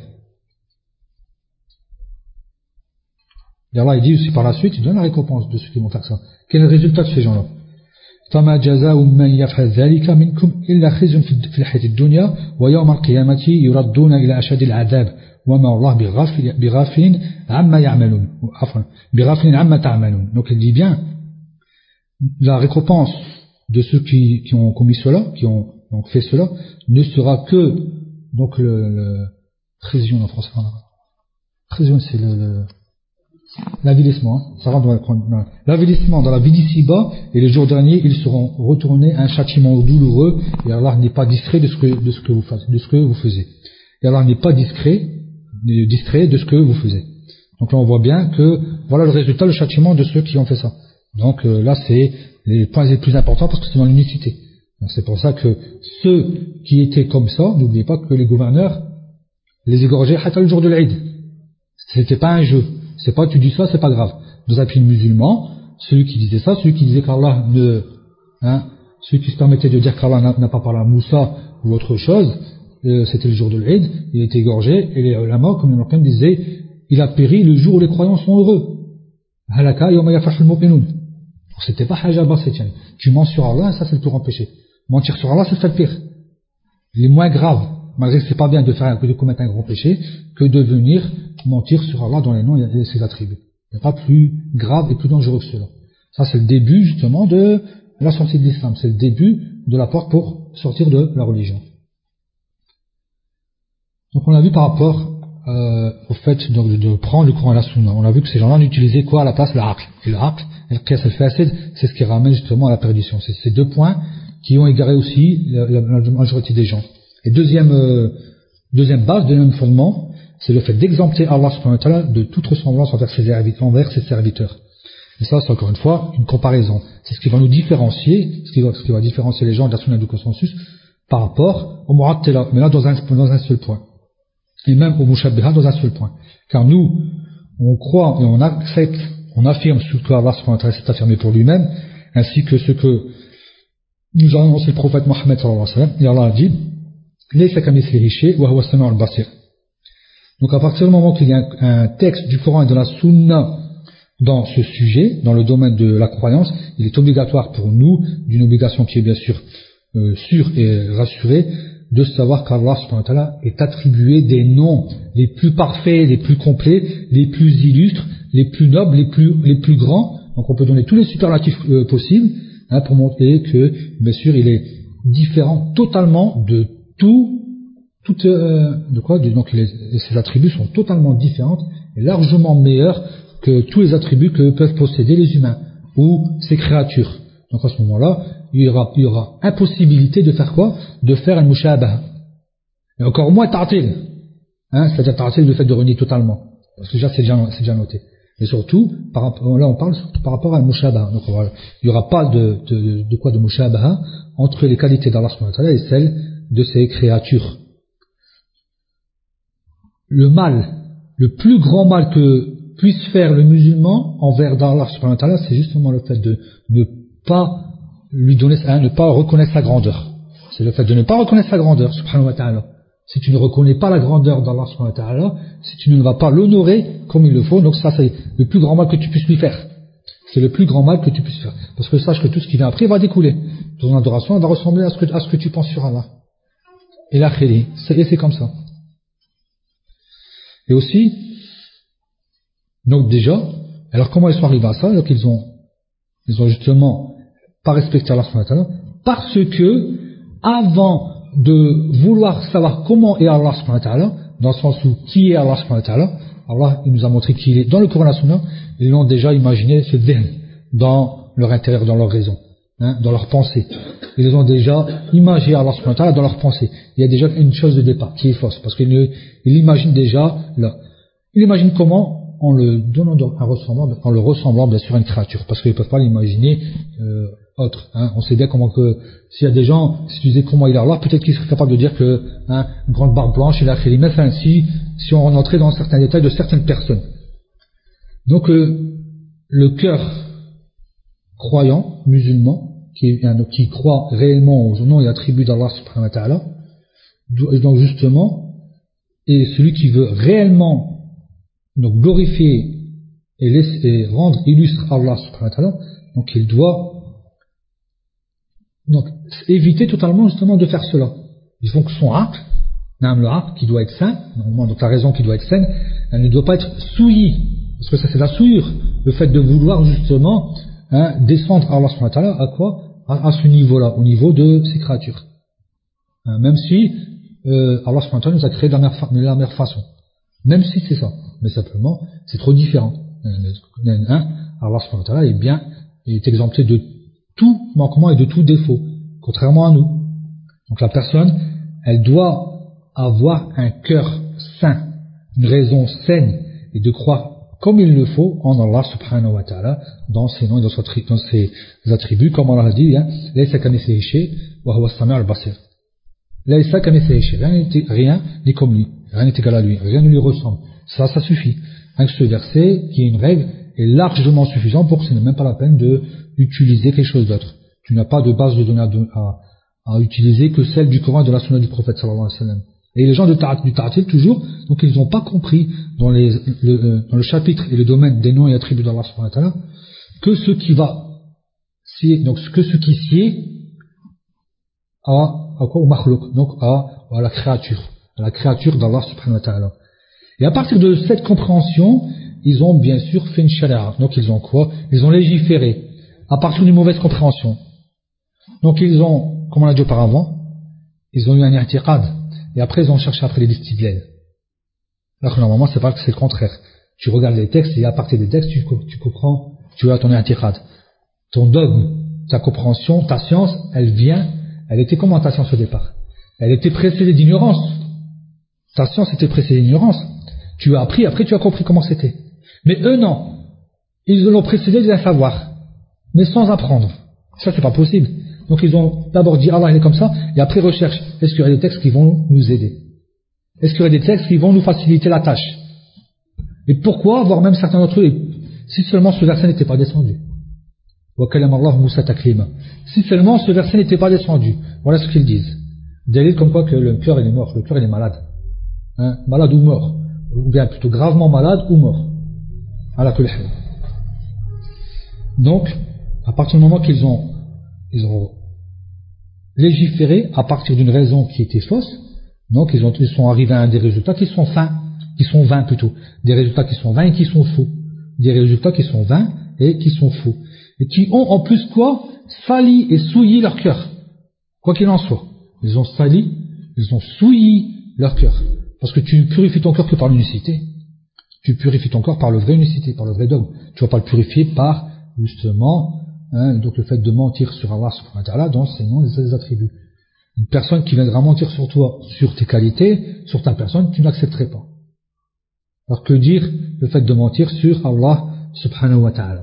Et Allah il dit aussi par la suite, il donne la récompense de ceux qui vont faire ça. Quel est le résultat de ces gens-là? فما جزاء من يفعل ذلك منكم إلا خزي في الحياة الدنيا ويوم القيامة يردون إلى أشد العذاب وما الله بغافل بغافل عما يعملون عفوا بغافل عما تعملون. Donc il dit bien la récompense de ceux qui, qui ont commis cela, qui ont donc fait cela, ne sera que donc le, le khizyun en français. Khizyun c'est le, le l'avilissement, hein. Ça rentre dans la, l'avilissement dans la vie d'ici-bas, et le jour dernier ils seront retournés à un châtiment douloureux, et Allah n'est pas distrait de ce que, de ce que vous faites, de ce que vous faisiez. Et Allah n'est pas distrait, distrait de ce que vous faisiez. Donc là on voit bien que voilà le résultat, le châtiment de ceux qui ont fait ça. Donc euh, là c'est les points les plus importants parce que c'est dans l'unicité. Donc, c'est pour ça que ceux qui étaient comme ça, n'oubliez pas que les gouverneurs les égorgeaient hatta le jour de l'Aïd. C'était pas un jeu. C'est pas tu dis ça, c'est pas grave. Dans un pays musulman, celui qui disait ça, celui qui disait qu'Allah ne, hein, celui qui se permettait de dire qu'Allah n'a, n'a pas parlé à Moussa ou autre chose, euh, c'était le jour de l'Eid, il était égorgé, et les ulama, comme le Qur'an disait, il a péri le jour où les croyants sont heureux. Halaka yawma yafrahul mu'minun. C'était pas haja basitian. Tu mens sur Allah, et ça c'est le plus grand péché. Mentir sur Allah, c'est le pire. Il est moins grave, malgré que c'est pas bien de faire, de commettre un grand péché, que de venir mentir sur Allah dans les noms et ses attributs. Il n'y a pas plus grave et plus dangereux que cela. Ça c'est le début justement de la sortie de l'islam. C'est le début de la porte pour sortir de la religion. Donc on a vu par rapport euh, au fait de, de prendre le Coran à la Sunna. On a vu que ces gens-là n'utilisaient quoi à la place? Le aql. Et le aql, et le qiyas al-fasid, c'est ce qui ramène justement à la perdition. C'est ces deux points qui ont égaré aussi la, la, la majorité des gens. Et deuxième, euh, deuxième base, deuxième fondement, c'est le fait d'exempter Allah subhanahu wa ta'ala de toute ressemblance envers ses, envers ses serviteurs. Et ça, c'est encore une fois une comparaison. C'est ce qui va nous différencier, ce qui va, ce qui va différencier les gens de la sunna du consensus par rapport au mu'attila, mais là dans un, dans un seul point. Et même au mushabbiha dans un seul point. Car nous, on croit et on accepte, on affirme ce que Allah subhanahu wa ta'ala s'est affirmé pour lui-même, ainsi que ce que nous a annoncé le prophète Mohammed sallallahu alayhi wa sallam. Et Allah a dit, laysa kamithlihi shay' wa huwa as-sami'ul basir. Donc à partir du moment qu'il y a un, un texte du Coran et de la Sunna dans ce sujet, dans le domaine de la croyance, il est obligatoire pour nous, d'une obligation qui est bien sûr euh, sûre et rassurée, de savoir qu'Allah subhanahu wa ta'ala est attribué des noms les plus parfaits, les plus complets, les plus illustres, les plus nobles, les plus, les plus grands. Donc on peut donner tous les superlatifs euh, possibles, hein, pour montrer que bien sûr il est différent totalement de tout. Tout, euh, de quoi donc les, ces attributs sont totalement différents et largement meilleurs que tous les attributs que peuvent posséder les humains ou ces créatures. Donc à ce moment-là, il y aura, il y aura impossibilité de faire quoi? De faire un mushabaha. Et encore moins ta'til. Hein, c'est-à-dire ta'til le fait de renier totalement. Parce que déjà c'est déjà, c'est déjà noté. Et surtout, par rapport, là on parle surtout par rapport à un mushabaha. Donc voilà, il n'y aura pas de, de, de quoi de mushabaha entre les qualités d'Allah subhanahu wa ta'ala et celles de ces créatures. Le mal, le plus grand mal que puisse faire le musulman envers Allah subhanahu wa ta'ala, c'est justement le fait de ne pas lui donner, hein, ne pas reconnaître sa grandeur. C'est le fait de ne pas reconnaître sa grandeur, subhanahu wa ta'ala. Si tu ne reconnais pas la grandeur d'Allah subhanahu wa ta'ala, si tu ne vas pas l'honorer comme il le faut, donc ça c'est le plus grand mal que tu puisses lui faire. C'est le plus grand mal que tu puisses faire. Parce que sache que tout ce qui vient après va découler. Ton adoration va ressembler à ce que, à ce que tu penses sur Allah. Et l'akhiri, c'est, et c'est comme ça. Et aussi, donc déjà, alors comment ils sont arrivés à ça? Donc ils ont, ils ont justement pas respecté Allah subhanahu wa ta'ala, parce que, avant de vouloir savoir comment est Allah subhanahu wa ta'ala, dans le sens où qui est Allah subhanahu wa ta'ala, Allah il nous a montré qui il est dans le Coran et la Sunna, ils l'ont déjà imaginé, ce dhihn, dans leur intérieur, dans leur raison, hein, dans leur pensée. Ils ont déjà imagé Allah subhanahu wa ta'ala dans leur pensée. Il y a déjà une chose de départ qui est fausse, parce qu'ils l'imaginent déjà là. Ils l'imaginent comment? En le donnant un ressemblant, en le ressemblant bien sûr à une créature, parce qu'ils ne peuvent pas l'imaginer euh, autre. Hein. On sait bien comment que, s'il y a des gens, si tu disais comment il est Allah, peut-être qu'ils seraient capables de dire que, hein, une grande barbe blanche, il a fait les mains, enfin, si, si on rentrait dans certains détails de certaines personnes. Donc, euh, le cœur croyant, musulman, qui, hein, qui croit réellement aux noms et attributs d'Allah subhanahu wa ta'ala, donc justement, est celui qui veut réellement donc glorifier et, laisser, et rendre illustre Allah subhanahu wa ta'ala, donc il doit donc éviter totalement justement de faire cela. Il faut que son aql, même le aql qui doit être sain, normalement donc la raison qui doit être saine, elle ne doit pas être souillie, parce que ça c'est la souillure, le fait de vouloir justement, hein, descendre à Allah subhanahu wa ta'ala à quoi? À, à ce niveau-là, au niveau de ses créatures. Hein, même si euh, Allah subhanahu wa ta'ala nous a créé de la meilleure, de la meilleure façon. Même si c'est ça. Mais simplement, c'est trop différent. Hein, Allah subhanahu wa ta'ala est bien, est exempté de tout manquement et de tout défaut, contrairement à nous. Donc la personne, elle doit avoir un cœur sain, une raison saine, et de croire comme il le faut en Allah subhanahu wa ta'ala, dans ses noms et dans ses attributs, comme Allah a dit, Laysa kamithlihi shay wa huwa as-sami' al-basir. Laysa kamithlihi shay, rien n'est comme lui, rien n'est égal à lui, rien ne lui ressemble. Ça, ça suffit. Avec ce verset, qui est une règle, est largement suffisant pour que ce n'est même pas la peine de utiliser quelque chose d'autre. Tu n'as pas de base de données à, à, à utiliser que celle du Coran et de la Sunna du prophète sallallahu alayhi wa sallam. Et les gens de ta, du Ta'atil toujours, donc ils n'ont pas compris dans, les, le, dans le chapitre et le domaine des noms et attributs d'Allah subhanahu wa ta'ala que ce qui va, donc que ce qui sied à, à quoi? Au makhlouk, donc à, à la créature, à la créature d'Allah subhanahu wa ta'ala. Et à partir de cette compréhension, ils ont bien sûr fait une shari'a. Donc ils ont quoi? Ils ont légiféré à partir d'une mauvaise compréhension. Donc ils ont, comme on l'a dit auparavant, ils ont eu un i'tiqad. Et après ils ont cherché après les istidlal. Alors que normalement c'est pas que c'est le contraire. Tu regardes les textes et à partir des textes tu, tu comprends, tu as ton i'tiqad. Ton dogme, ta compréhension, ta science, elle vient, elle était comment ta science au départ? Elle était précédée d'ignorance. Ta science était précédée d'ignorance. Tu as appris, après tu as compris comment c'était. Mais eux non. Ils l'ont précédé d'un savoir, mais sans apprendre. Ça c'est pas possible. Donc ils ont d'abord dit Allah il est comme ça, et après recherche, est-ce qu'il y aurait des textes qui vont nous aider? Est-ce qu'il y aurait des textes qui vont nous faciliter la tâche? Et pourquoi, voire même certains d'entre eux, si seulement ce verset n'était pas descendu. Si seulement ce verset n'était pas descendu. Voilà ce qu'ils disent. Dalil comme quoi que le cœur il est mort, le cœur il est malade. Hein, malade ou mort. Ou bien plutôt gravement malade ou mort. Donc, à partir du moment qu'ils ont, ils ont légiféré à partir d'une raison qui était fausse, donc ils, ont, ils sont arrivés à des résultats qui sont fins, qui sont vains plutôt, des résultats qui sont vains et qui sont faux, des résultats qui sont vains et qui sont faux, et qui ont en plus quoi? Sali et souillé leur cœur, quoi qu'il en soit. Ils ont sali, ils ont souillé leur cœur. Parce que tu purifies ton cœur que par l'unicité. Tu purifies ton corps par le vrai unicité, par le vrai dogme. Tu ne vas pas le purifier par, justement, hein, donc le fait de mentir sur Allah subhanahu wa ta'ala dans ses noms et ses attributs. Une personne qui viendra mentir sur toi, sur tes qualités, sur ta personne, tu n'accepterais pas. Alors que dire le fait de mentir sur Allah subhanahu wa ta'ala?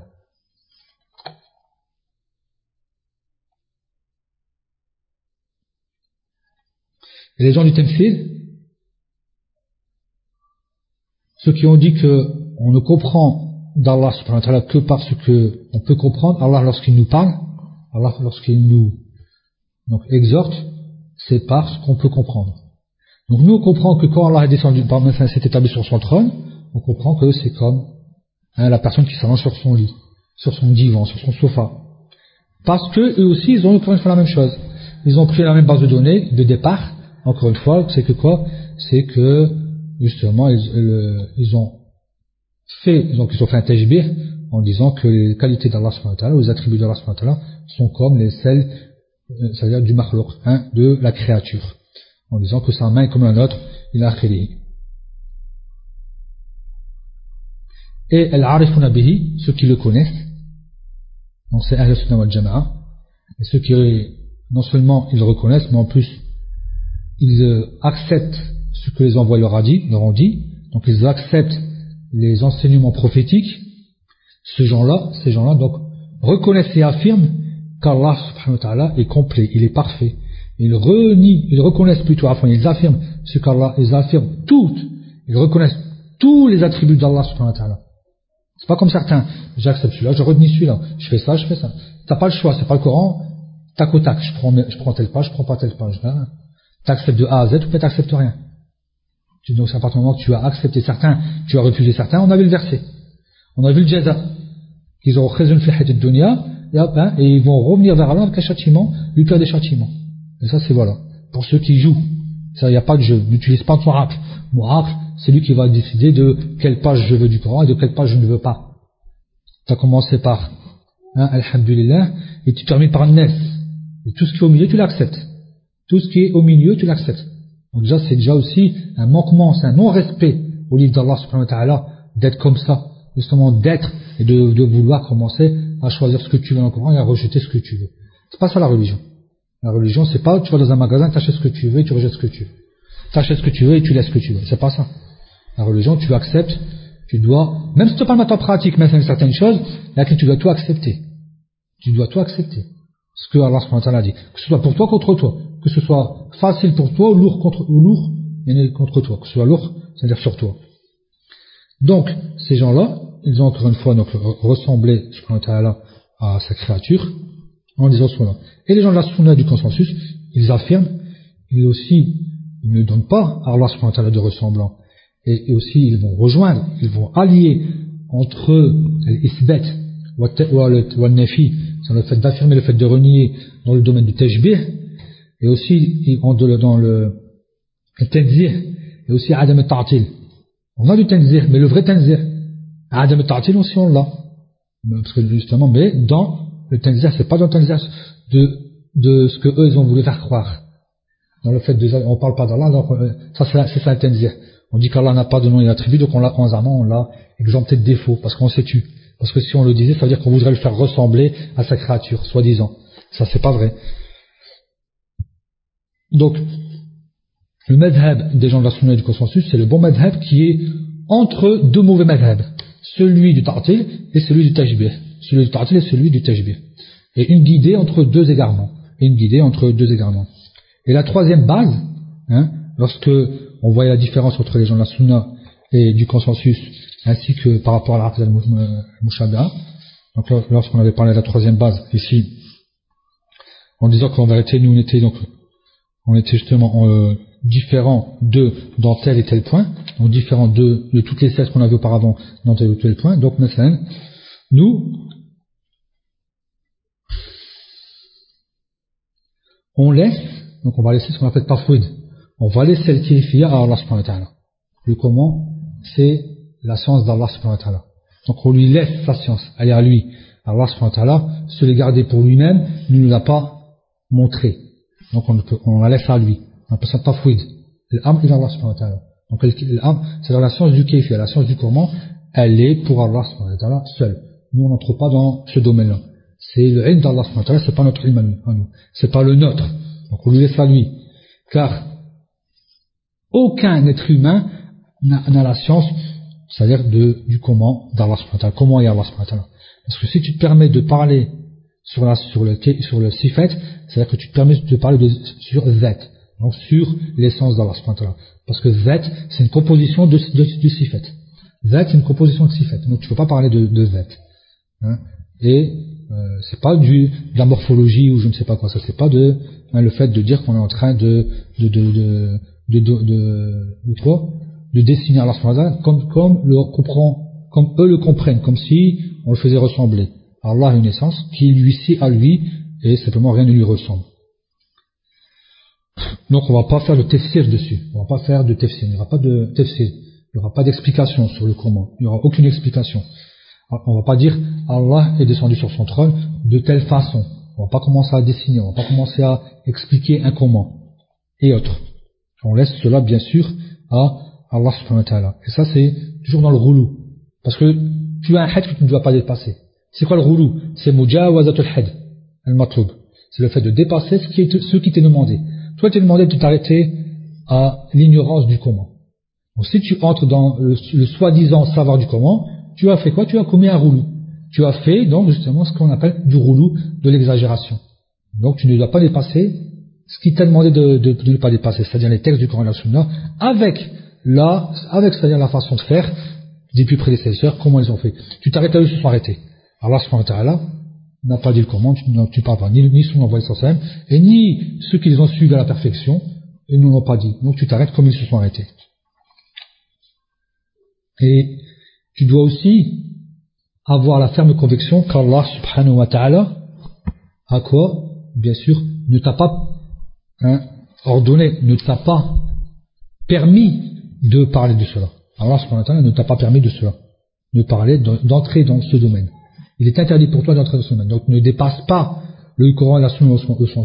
Et les gens du Temfil, ceux qui ont dit que on ne comprend d'Allah subhanahu wa ta'ala que parce que on peut comprendre Allah lorsqu'il nous parle, Allah lorsqu'il nous donc, exhorte, c'est parce qu'on peut comprendre. Donc nous on comprend que quand Allah est descendu, par exemple s'est établi sur son trône, on comprend que c'est comme hein, la personne qui s'allonge sur son lit, sur son divan, sur son sofa. Parce que eux aussi ils ont encore une fois la même chose. Ils ont pris la même base de données de départ. Encore une fois, c'est que quoi? C'est que justement, ils, ils, ils ont fait, donc ils ont fait un tajbih en disant que les qualités d'Allah subhanahu wa ta'ala, ou les attributs d'Allah subhanahu wa ta'ala, sont comme les celles, euh, c'est-à-dire du makhlouq, hein, de la créature. En disant que sa main est comme la nôtre, il a akhiri. Et al-arifuna bihi, ceux qui le connaissent, donc c'est Ahl Sunnah wal Jama'a, et ceux qui, non seulement ils le reconnaissent, mais en plus, ils euh, acceptent ce que les envoyés leur, a dit, leur ont dit, donc ils acceptent les enseignements prophétiques. Ces gens-là, ces gens-là, donc, reconnaissent et affirment qu'Allah subhanahu wa ta'ala est complet, il est parfait. Ils renient, ils reconnaissent plutôt, enfin, ils affirment ce qu'Allah, ils affirment toutes, ils reconnaissent tous les attributs d'Allah subhanahu wa ta'ala. C'est pas comme certains, j'accepte celui-là, je renie celui-là, je fais ça, je fais ça. T'as pas le choix, c'est pas le Coran, tac au tac, je prends, je prends telle page, je prends pas telle page. Hein. T'acceptes de A à Z, ou peut-être t'acceptes rien. Donc c'est à partir du moment que tu as accepté certains, tu as refusé certains, on a vu le verset. On a vu le jaza. Ils ont khazun fi hayat ad-dunya, et ils vont revenir vers Allah avec un châtiment, lui faire des châtiments. Et ça c'est voilà. Pour ceux qui jouent, ça il n'y a pas de jeu. N'utilise pas ton oracle. Mon oracle, c'est lui qui va décider de quelle page je veux du Coran et de quelle page je ne veux pas. Tu as commencé par hein, Alhamdulillah, et tu termines par Nes. Et tout ce qui est au milieu, tu l'acceptes. Tout ce qui est au milieu, tu l'acceptes. Donc déjà, c'est déjà aussi un manquement, c'est un non-respect au livre d'Allah subhanahu wa ta'ala d'être comme ça. Justement d'être et de, de vouloir commencer à choisir ce que tu veux dans le Coran et à rejeter ce que tu veux. C'est pas ça la religion. La religion, c'est pas tu vas dans un magasin, tu achètes ce que tu veux et tu rejettes ce que tu veux. Tu achètes ce que tu veux et tu laisses ce que tu veux. C'est pas ça. La religion, tu acceptes, tu dois, même si tu ne peux pas le mettre en pratique, même si c'est certaines choses, là tu dois tout accepter. Tu dois tout accepter. Ce que Allah subhanahu wa ta'ala a dit. Que ce soit pour toi contre toi. Que ce soit facile pour toi ou lourd contre, ou lourd contre toi. Que ce soit lourd, c'est-à-dire sur toi. Donc, ces gens-là, ils ont encore une fois donc, ressemblé subhanahu wa ta'ala à sa créature en disant cela. Et les gens de la sunna du consensus, ils affirment, ils aussi, ils ne donnent pas à Allah subhanahu wa ta'ala de ressemblant. Et, et aussi, ils vont rejoindre, ils vont allier entre l'isbat ou le nafi, c'est le fait d'affirmer, le fait de renier dans le domaine du tajbih, et aussi dans le, le tanzih, et aussi adam al-ta'til. On a du tanzih, mais le vrai tanzih, adam al-ta'til aussi on l'a. Parce que justement, mais dans le tanzih, c'est pas dans le tanzih de, de ce que eux ils ont voulu faire croire. Dans le fait de, on parle pas d'Allah, donc ça c'est, c'est ça le tanzih. On dit qu'Allah n'a pas de nom et d'attribut, donc on l'a constamment, on l'a exempté de défaut, parce qu'on s'est tu. Parce que si on le disait, ça veut dire qu'on voudrait le faire ressembler à sa créature, soi-disant. Ça, c'est pas vrai. Donc, le madhab des gens de la sunna et du consensus, c'est le bon madhab qui est entre deux mauvais madhabs. Celui du ta'til et celui du tajbih. Celui du ta'til et celui du tajbih. Et une guidée entre deux égarements. Et une guidée entre deux égarements. Et la troisième base, hein, lorsque on voit la différence entre les gens de la sunna et du consensus, ainsi que par rapport à l'aqd al-mushabaha. Donc lorsqu'on avait parlé de la troisième base ici, en disant qu'en vérité nous on était donc on était justement euh, différents de dans tel et tel point, donc différents de, de toutes les seize qu'on avait auparavant dans tel ou tel point. Donc maintenant, nous on laisse, donc on va laisser ce qu'on appelle tafwid. On va laisser le kayfiyya à Allah subhanahu wa ta'ala. Le comment, c'est la science d'Allah subhanahu wa ta'ala. Donc on lui laisse sa science, elle est à lui. Allah subhanahu wa ta'ala, se les garder pour lui-même, il ne nous l'a pas montré. Donc on, peut, on la laisse à lui. On appelle ça tafwid. L'am il Allah subhanahu wa ta'ala. Donc l'am, c'est dans la science du kayfiyya, la science du comment, elle est pour Allah subhanahu wa ta'ala seul. Nous on n'entre pas dans ce domaine-là. C'est le ilm d'Allah subhanahu wa ta'ala, c'est pas notre ilm à nous. C'est pas le nôtre. Donc on lui laisse à lui. Car aucun être humain n'a, n'a la science, c'est-à-dire de, du comment d'Allah subhanahu wa ta'ala. Comment est Allah subhanahu wa ta'ala. Parce que si tu te permets de parler sur, la, sur le, sur le sifat, c'est-à-dire que tu te permets de parler de, sur zat, donc sur l'essence d'Allah subhanahu wa ta'ala. Parce que zat, c'est une composition de, de, de sifat. Zat, c'est une composition de sifat. Donc tu ne peux pas parler de, de zat. Hein. Et euh, c'est pas du, de la morphologie ou je ne sais pas quoi. Ça, c'est pas de, hein, le fait de dire qu'on est en train de, de, de, de De, de, de, de quoi de dessiner Allah subhanahu wa ta'ala comme, comme, le comprend, comme eux le comprennent, comme si on le faisait ressembler. Allah a une essence qui lui sied à lui et simplement rien ne lui ressemble. Donc on va pas faire de tafsir dessus. On va pas faire de tafsir. Il n'y aura pas de tafsir. Il n'y aura pas d'explication sur le comment. Il n'y aura aucune explication. On va pas dire Allah est descendu sur son trône de telle façon. On va pas commencer à dessiner. On va pas commencer à expliquer un comment et autres. On laisse cela bien sûr à Allah subhanahu wa ta'ala. Et ça c'est toujours dans le roulou. Parce que tu as un had que tu ne dois pas dépasser. C'est quoi le roulou? C'est mujawazatul had, al-matlub. C'est le fait de dépasser ce qui est, ce qui t'est demandé. Toi, tu es demandé de t'arrêter à l'ignorance du comment. Donc, si tu entres dans le, le soi-disant savoir du comment, tu as fait quoi? Tu as commis un roulou. Tu as fait, donc, justement, ce qu'on appelle du roulou, de l'exagération. Donc, tu ne dois pas dépasser ce qui t'a demandé de, de, de ne pas dépasser, c'est-à-dire les textes du Coran et de la Sunna, avec la, avec, c'est-à-dire la façon de faire des plus prédécesseurs, comment ils ont fait. Tu t'arrêtes là où ils se sont arrêtés. Allah subhanahu wa ta'ala n'a pas dit le comment, tu ne parles pas ni, ni son envoyé sallallahu alayhi wa sallam, et ni ceux qui les ont suivis à la perfection, ils ne l'ont pas dit. Donc tu t'arrêtes comme ils se sont arrêtés. Et tu dois aussi avoir la ferme conviction qu'Allah subhanahu wa ta'ala a quoi? Bien sûr, ne t'a pas hein, ordonné, ne t'a pas permis de parler de cela. Allah subhanahu wa ta'ala ne t'a pas permis de cela, de parler, d'entrer dans ce domaine. Il est interdit pour toi d'entrer dans ce domaine. Donc ne dépasse pas le Coran et la Sunna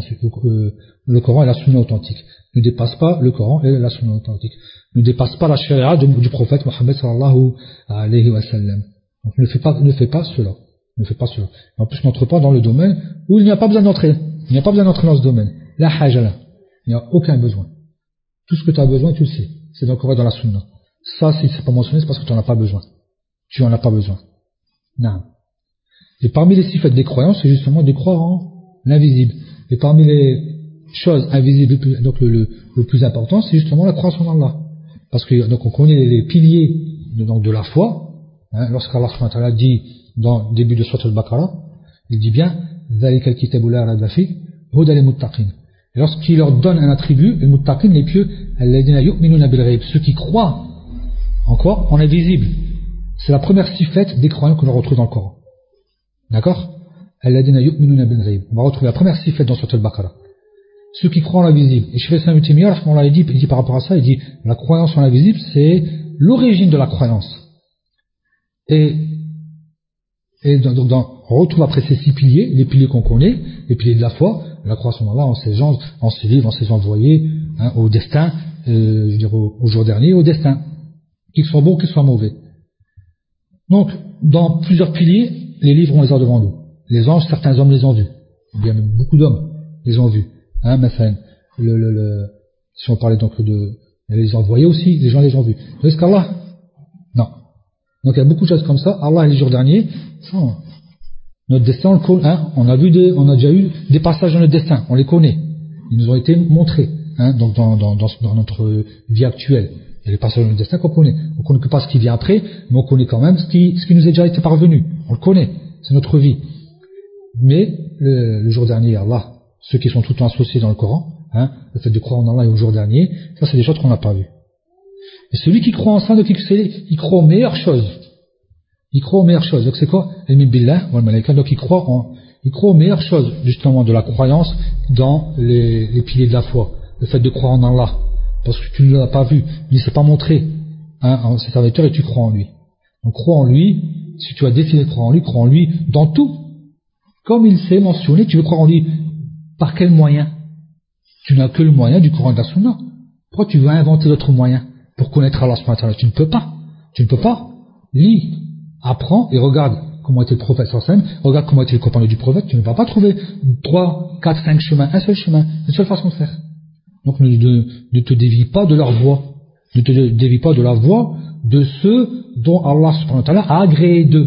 le Coran et la Sunna authentique. Ne dépasse pas le Coran et la Sunna authentique. Ne dépasse pas la charia du prophète Mohammed sallallahu alayhi wa sallam. Donc ne fais pas, ne fais pas cela. Ne fais pas cela. En plus, n'entre pas dans le domaine où il n'y a pas besoin d'entrer. Il n'y a pas besoin d'entrer dans ce domaine. La hajala. Il n'y a aucun besoin. Tout ce que tu as besoin, tu le sais. C'est dans le Coran et dans la Sunna. Ça, si c'est pas mentionné, c'est parce que tu n'en as pas besoin. Tu n'en as pas besoin. Non. Et parmi les sifat des croyances, c'est justement de croire en l'invisible. Et parmi les choses invisibles, donc le, le, le plus important, c'est justement la croyance en Allah. Parce que donc on connaît les piliers de, donc de la foi. Hein, lorsqu'Allah subhanahu wa ta'ala dit dans le début de Surat al-Baqarah, il dit bien ذَلِكَ الْكِتَابُ لَا رَيْبَ فِيهِ هُدًى لِلْمُتَّقِينَ. Et lorsqu'il leur donne un attribut, les muttaqin, les pieux, الَّذِينَ يُؤْمِنُونَ بِالْغَيْبِ, ceux qui croient en quoi? En invisible. C'est la première sifat des croyants que l'on retrouve dans le Coran. D'accord? Alladina yu'minuna bil ghaib. On va retrouver la première sifat dans Surat al-Baqarah. Ceux qui croient en l'invisible. Et Cheikh Islam Ibn Taymiyyah, lorsqu'on l'a dit, il dit par rapport à ça, il dit la croyance en l'invisible, c'est l'origine de la croyance. Et, et donc, dans, on retrouve après ces six piliers, les piliers qu'on connaît, les piliers de la foi, la croyance en Allah, en ses gens, en ses livres, en ses envoyés, hein, au destin, euh, je veux dire au, au jour dernier, au destin. Qu'ils soient bons, qu'ils soient mauvais. Donc, dans plusieurs piliers, les livres, on les a devant nous. Les anges, certains hommes les ont vus. Bien, beaucoup d'hommes les ont vus. Hein, le, le, le, si on parlait donc de, les envoyés aussi, les gens les ont vus. Est-ce qu'Allah? Non. Donc il y a beaucoup de choses comme ça. Allah, les jours derniers, ça, notre destin, on le connaît. Hein, on a vu des, on a déjà eu des passages dans notre destin. On les connaît. Ils nous ont été montrés. Hein, donc dans, dans, dans, dans notre vie actuelle. Il y a les passages dans notre destin qu'on connaît. On ne connaît que pas ce qui vient après, mais on connaît quand même ce qui, ce qui nous est déjà été parvenu. On le connaît. C'est notre vie. Mais le, le jour dernier, Allah, ceux qui sont tout le temps associés dans le Coran, hein, le fait de croire en Allah et au jour dernier, ça c'est des choses qu'on n'a pas vues. Et celui qui croit en ça, donc, il croit aux meilleures choses. Il croit aux meilleures choses. Donc c'est quoi? Donc il croit, en, il croit aux meilleures choses, justement, de la croyance dans les, les piliers de la foi. Le fait de croire en Allah. Parce que tu ne l'as pas vu, il ne s'est pas montré, hein, en cet serviteur, et tu crois en lui. Donc crois en lui, si tu as décidé de croire en lui, crois en lui dans tout. Comme il s'est mentionné, tu veux croire en lui par quel moyen? Tu n'as que le moyen du Coran et de la Sunna. Pourquoi tu veux inventer d'autres moyens pour connaître Allah subhanahu wa ta'ala? Tu ne peux pas. Tu ne peux pas. Lis, apprends et regarde comment était le prophète sallallahu alayhi wa sallam, regarde comment était le compagnon du prophète. Tu ne vas pas trouver trois, quatre, cinq chemins, un seul chemin, une seule façon de faire. Donc ne, ne, ne te dévie pas de leur voie. Ne te dévie pas de la voie de ceux dont Allah subhanahu wa ta'ala a agréé d'eux.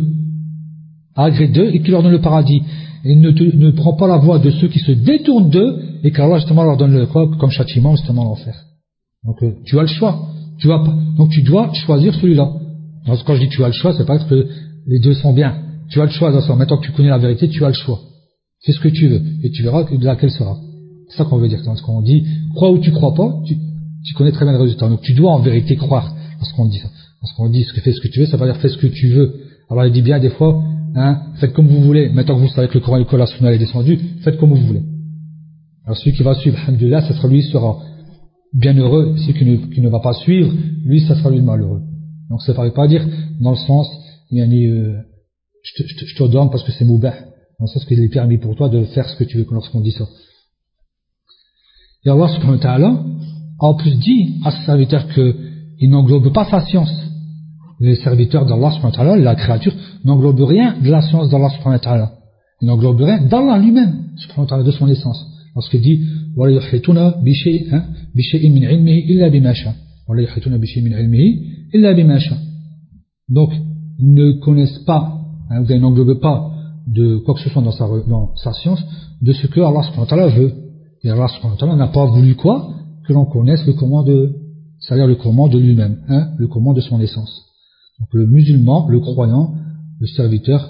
A agréé d'eux et qui leur donne le paradis. Et ne, te, ne prends pas la voie de ceux qui se détournent d'eux et qu'Allah justement leur donne le quoi comme châtiment, justement l'enfer. Donc euh, tu as le choix. Tu as pas. Donc tu dois choisir celui-là. Donc, quand je dis tu as le choix, c'est pas parce que les deux sont bien. Tu as le choix. Maintenant que tu connais la vérité, tu as le choix. Fais ce que tu veux et tu verras de laquelle sera. C'est ça qu'on veut dire. Quand on dit crois ou tu crois pas, tu, tu connais très bien le résultat. Donc tu dois en vérité croire. Parce qu'on dit ça. Parce qu'on dit ce que fais ce que tu veux, ça veut dire fais ce que tu veux. Alors il dit bien des fois, hein, faites comme vous voulez. Maintenant que vous savez que le Coran et que la Sunna est descendu, faites comme vous voulez. Alors celui qui va suivre, alhamdulillah, ça sera lui, sera bienheureux. Celui qui ne, qui ne va pas suivre, lui, ça sera lui le malheureux. Donc ça ne veut pas dire dans le sens, il y a ni, euh, je, te, je, te, je te donne parce que c'est moubah, dans le sens qu'il est permis pour toi de faire ce que tu veux lorsqu'on dit ça. Et Allah subhanahu wa ta'ala a en plus dit à ses serviteurs qu'il n'englobe pas sa science. Les serviteurs d'Allah subhanahu wa ta'ala, la créature, n'englobe rien de la science d'Allah subhanahu wa ta'ala. Il n'englobe rien d'Allah lui-même, subhanahu wa ta'ala, de son essence. Lorsqu'il dit وَلَا يُحِيطُونَ بِشَيْءٍ مِنْ عِلْمِهِ إِلَّا بِمَا شَاءَ وَلَا يُحِيطُونَ بِشَيْءٍ مِنْ عِلْمِهِ إِلَّا بِمَا شَاءَ. Donc, ils ne connaissent pas, hein, ils n'englobent pas de quoi que ce soit dans sa, dans sa science, de ce que Allah subhanahu wa ta'ala veut. Et Allah subhanahu wa ta'ala n'a pas voulu quoi? Que l'on connaisse le comment de, c'est-à-dire le comment de lui-même, hein, le comment de son essence. Donc le musulman, le croyant, le serviteur,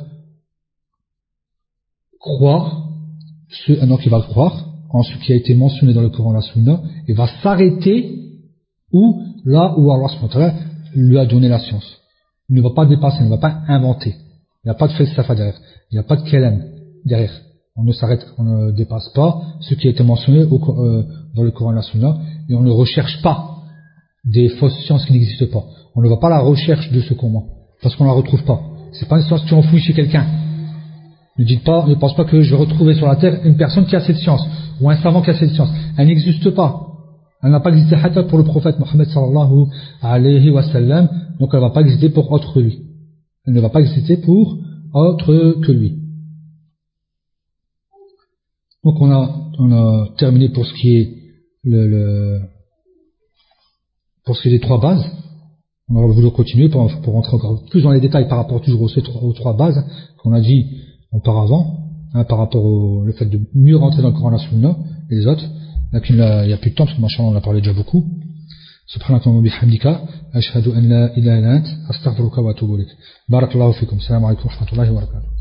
croit, ce, donc il va croire en ce qui a été mentionné dans le Coran et la Sunna, et va s'arrêter où, là où Allah subhanahu wa ta'ala lui a donné la science. Il ne va pas dépasser, il ne va pas inventer. Il n'y a pas de falsafa derrière, il n'y a pas de kalam derrière. On ne s'arrête, on ne dépasse pas ce qui a été mentionné au, euh, dans le Coran et la Sunna, et on ne recherche pas des fausses sciences qui n'existent pas. On ne va pas à la recherche de ce comment, parce qu'on ne la retrouve pas. C'est pas une science que tu enfouis chez quelqu'un. Ne dites pas, ne pense pas que je vais retrouver sur la terre une personne qui a cette science, ou un savant qui a cette science. Elle n'existe pas. Elle n'a pas existé hatta pour le prophète Mohammed sallallahu alayhi wa sallam, donc elle ne va pas exister pour autre lui. Elle ne va pas exister pour autre que lui. Donc on a, on a terminé pour ce qui est le, le pour ce qui est des trois bases. On va vouloir continuer pour, pour rentrer encore plus dans les détails par rapport toujours aux, aux trois bases qu'on a dit auparavant, hein, par rapport au le fait de mieux rentrer dans le Coran et la Sunna et les autres. Là, il n'y a plus de temps parce que machallah on en a parlé déjà beaucoup. Subhanaka wa bihamdika ashhadu an la ilaha illa ant astaghfiruka wa atubu ilayk. Barakallahu fikum. Assalamu alaykum wa rahmatullahi wa barakatuh.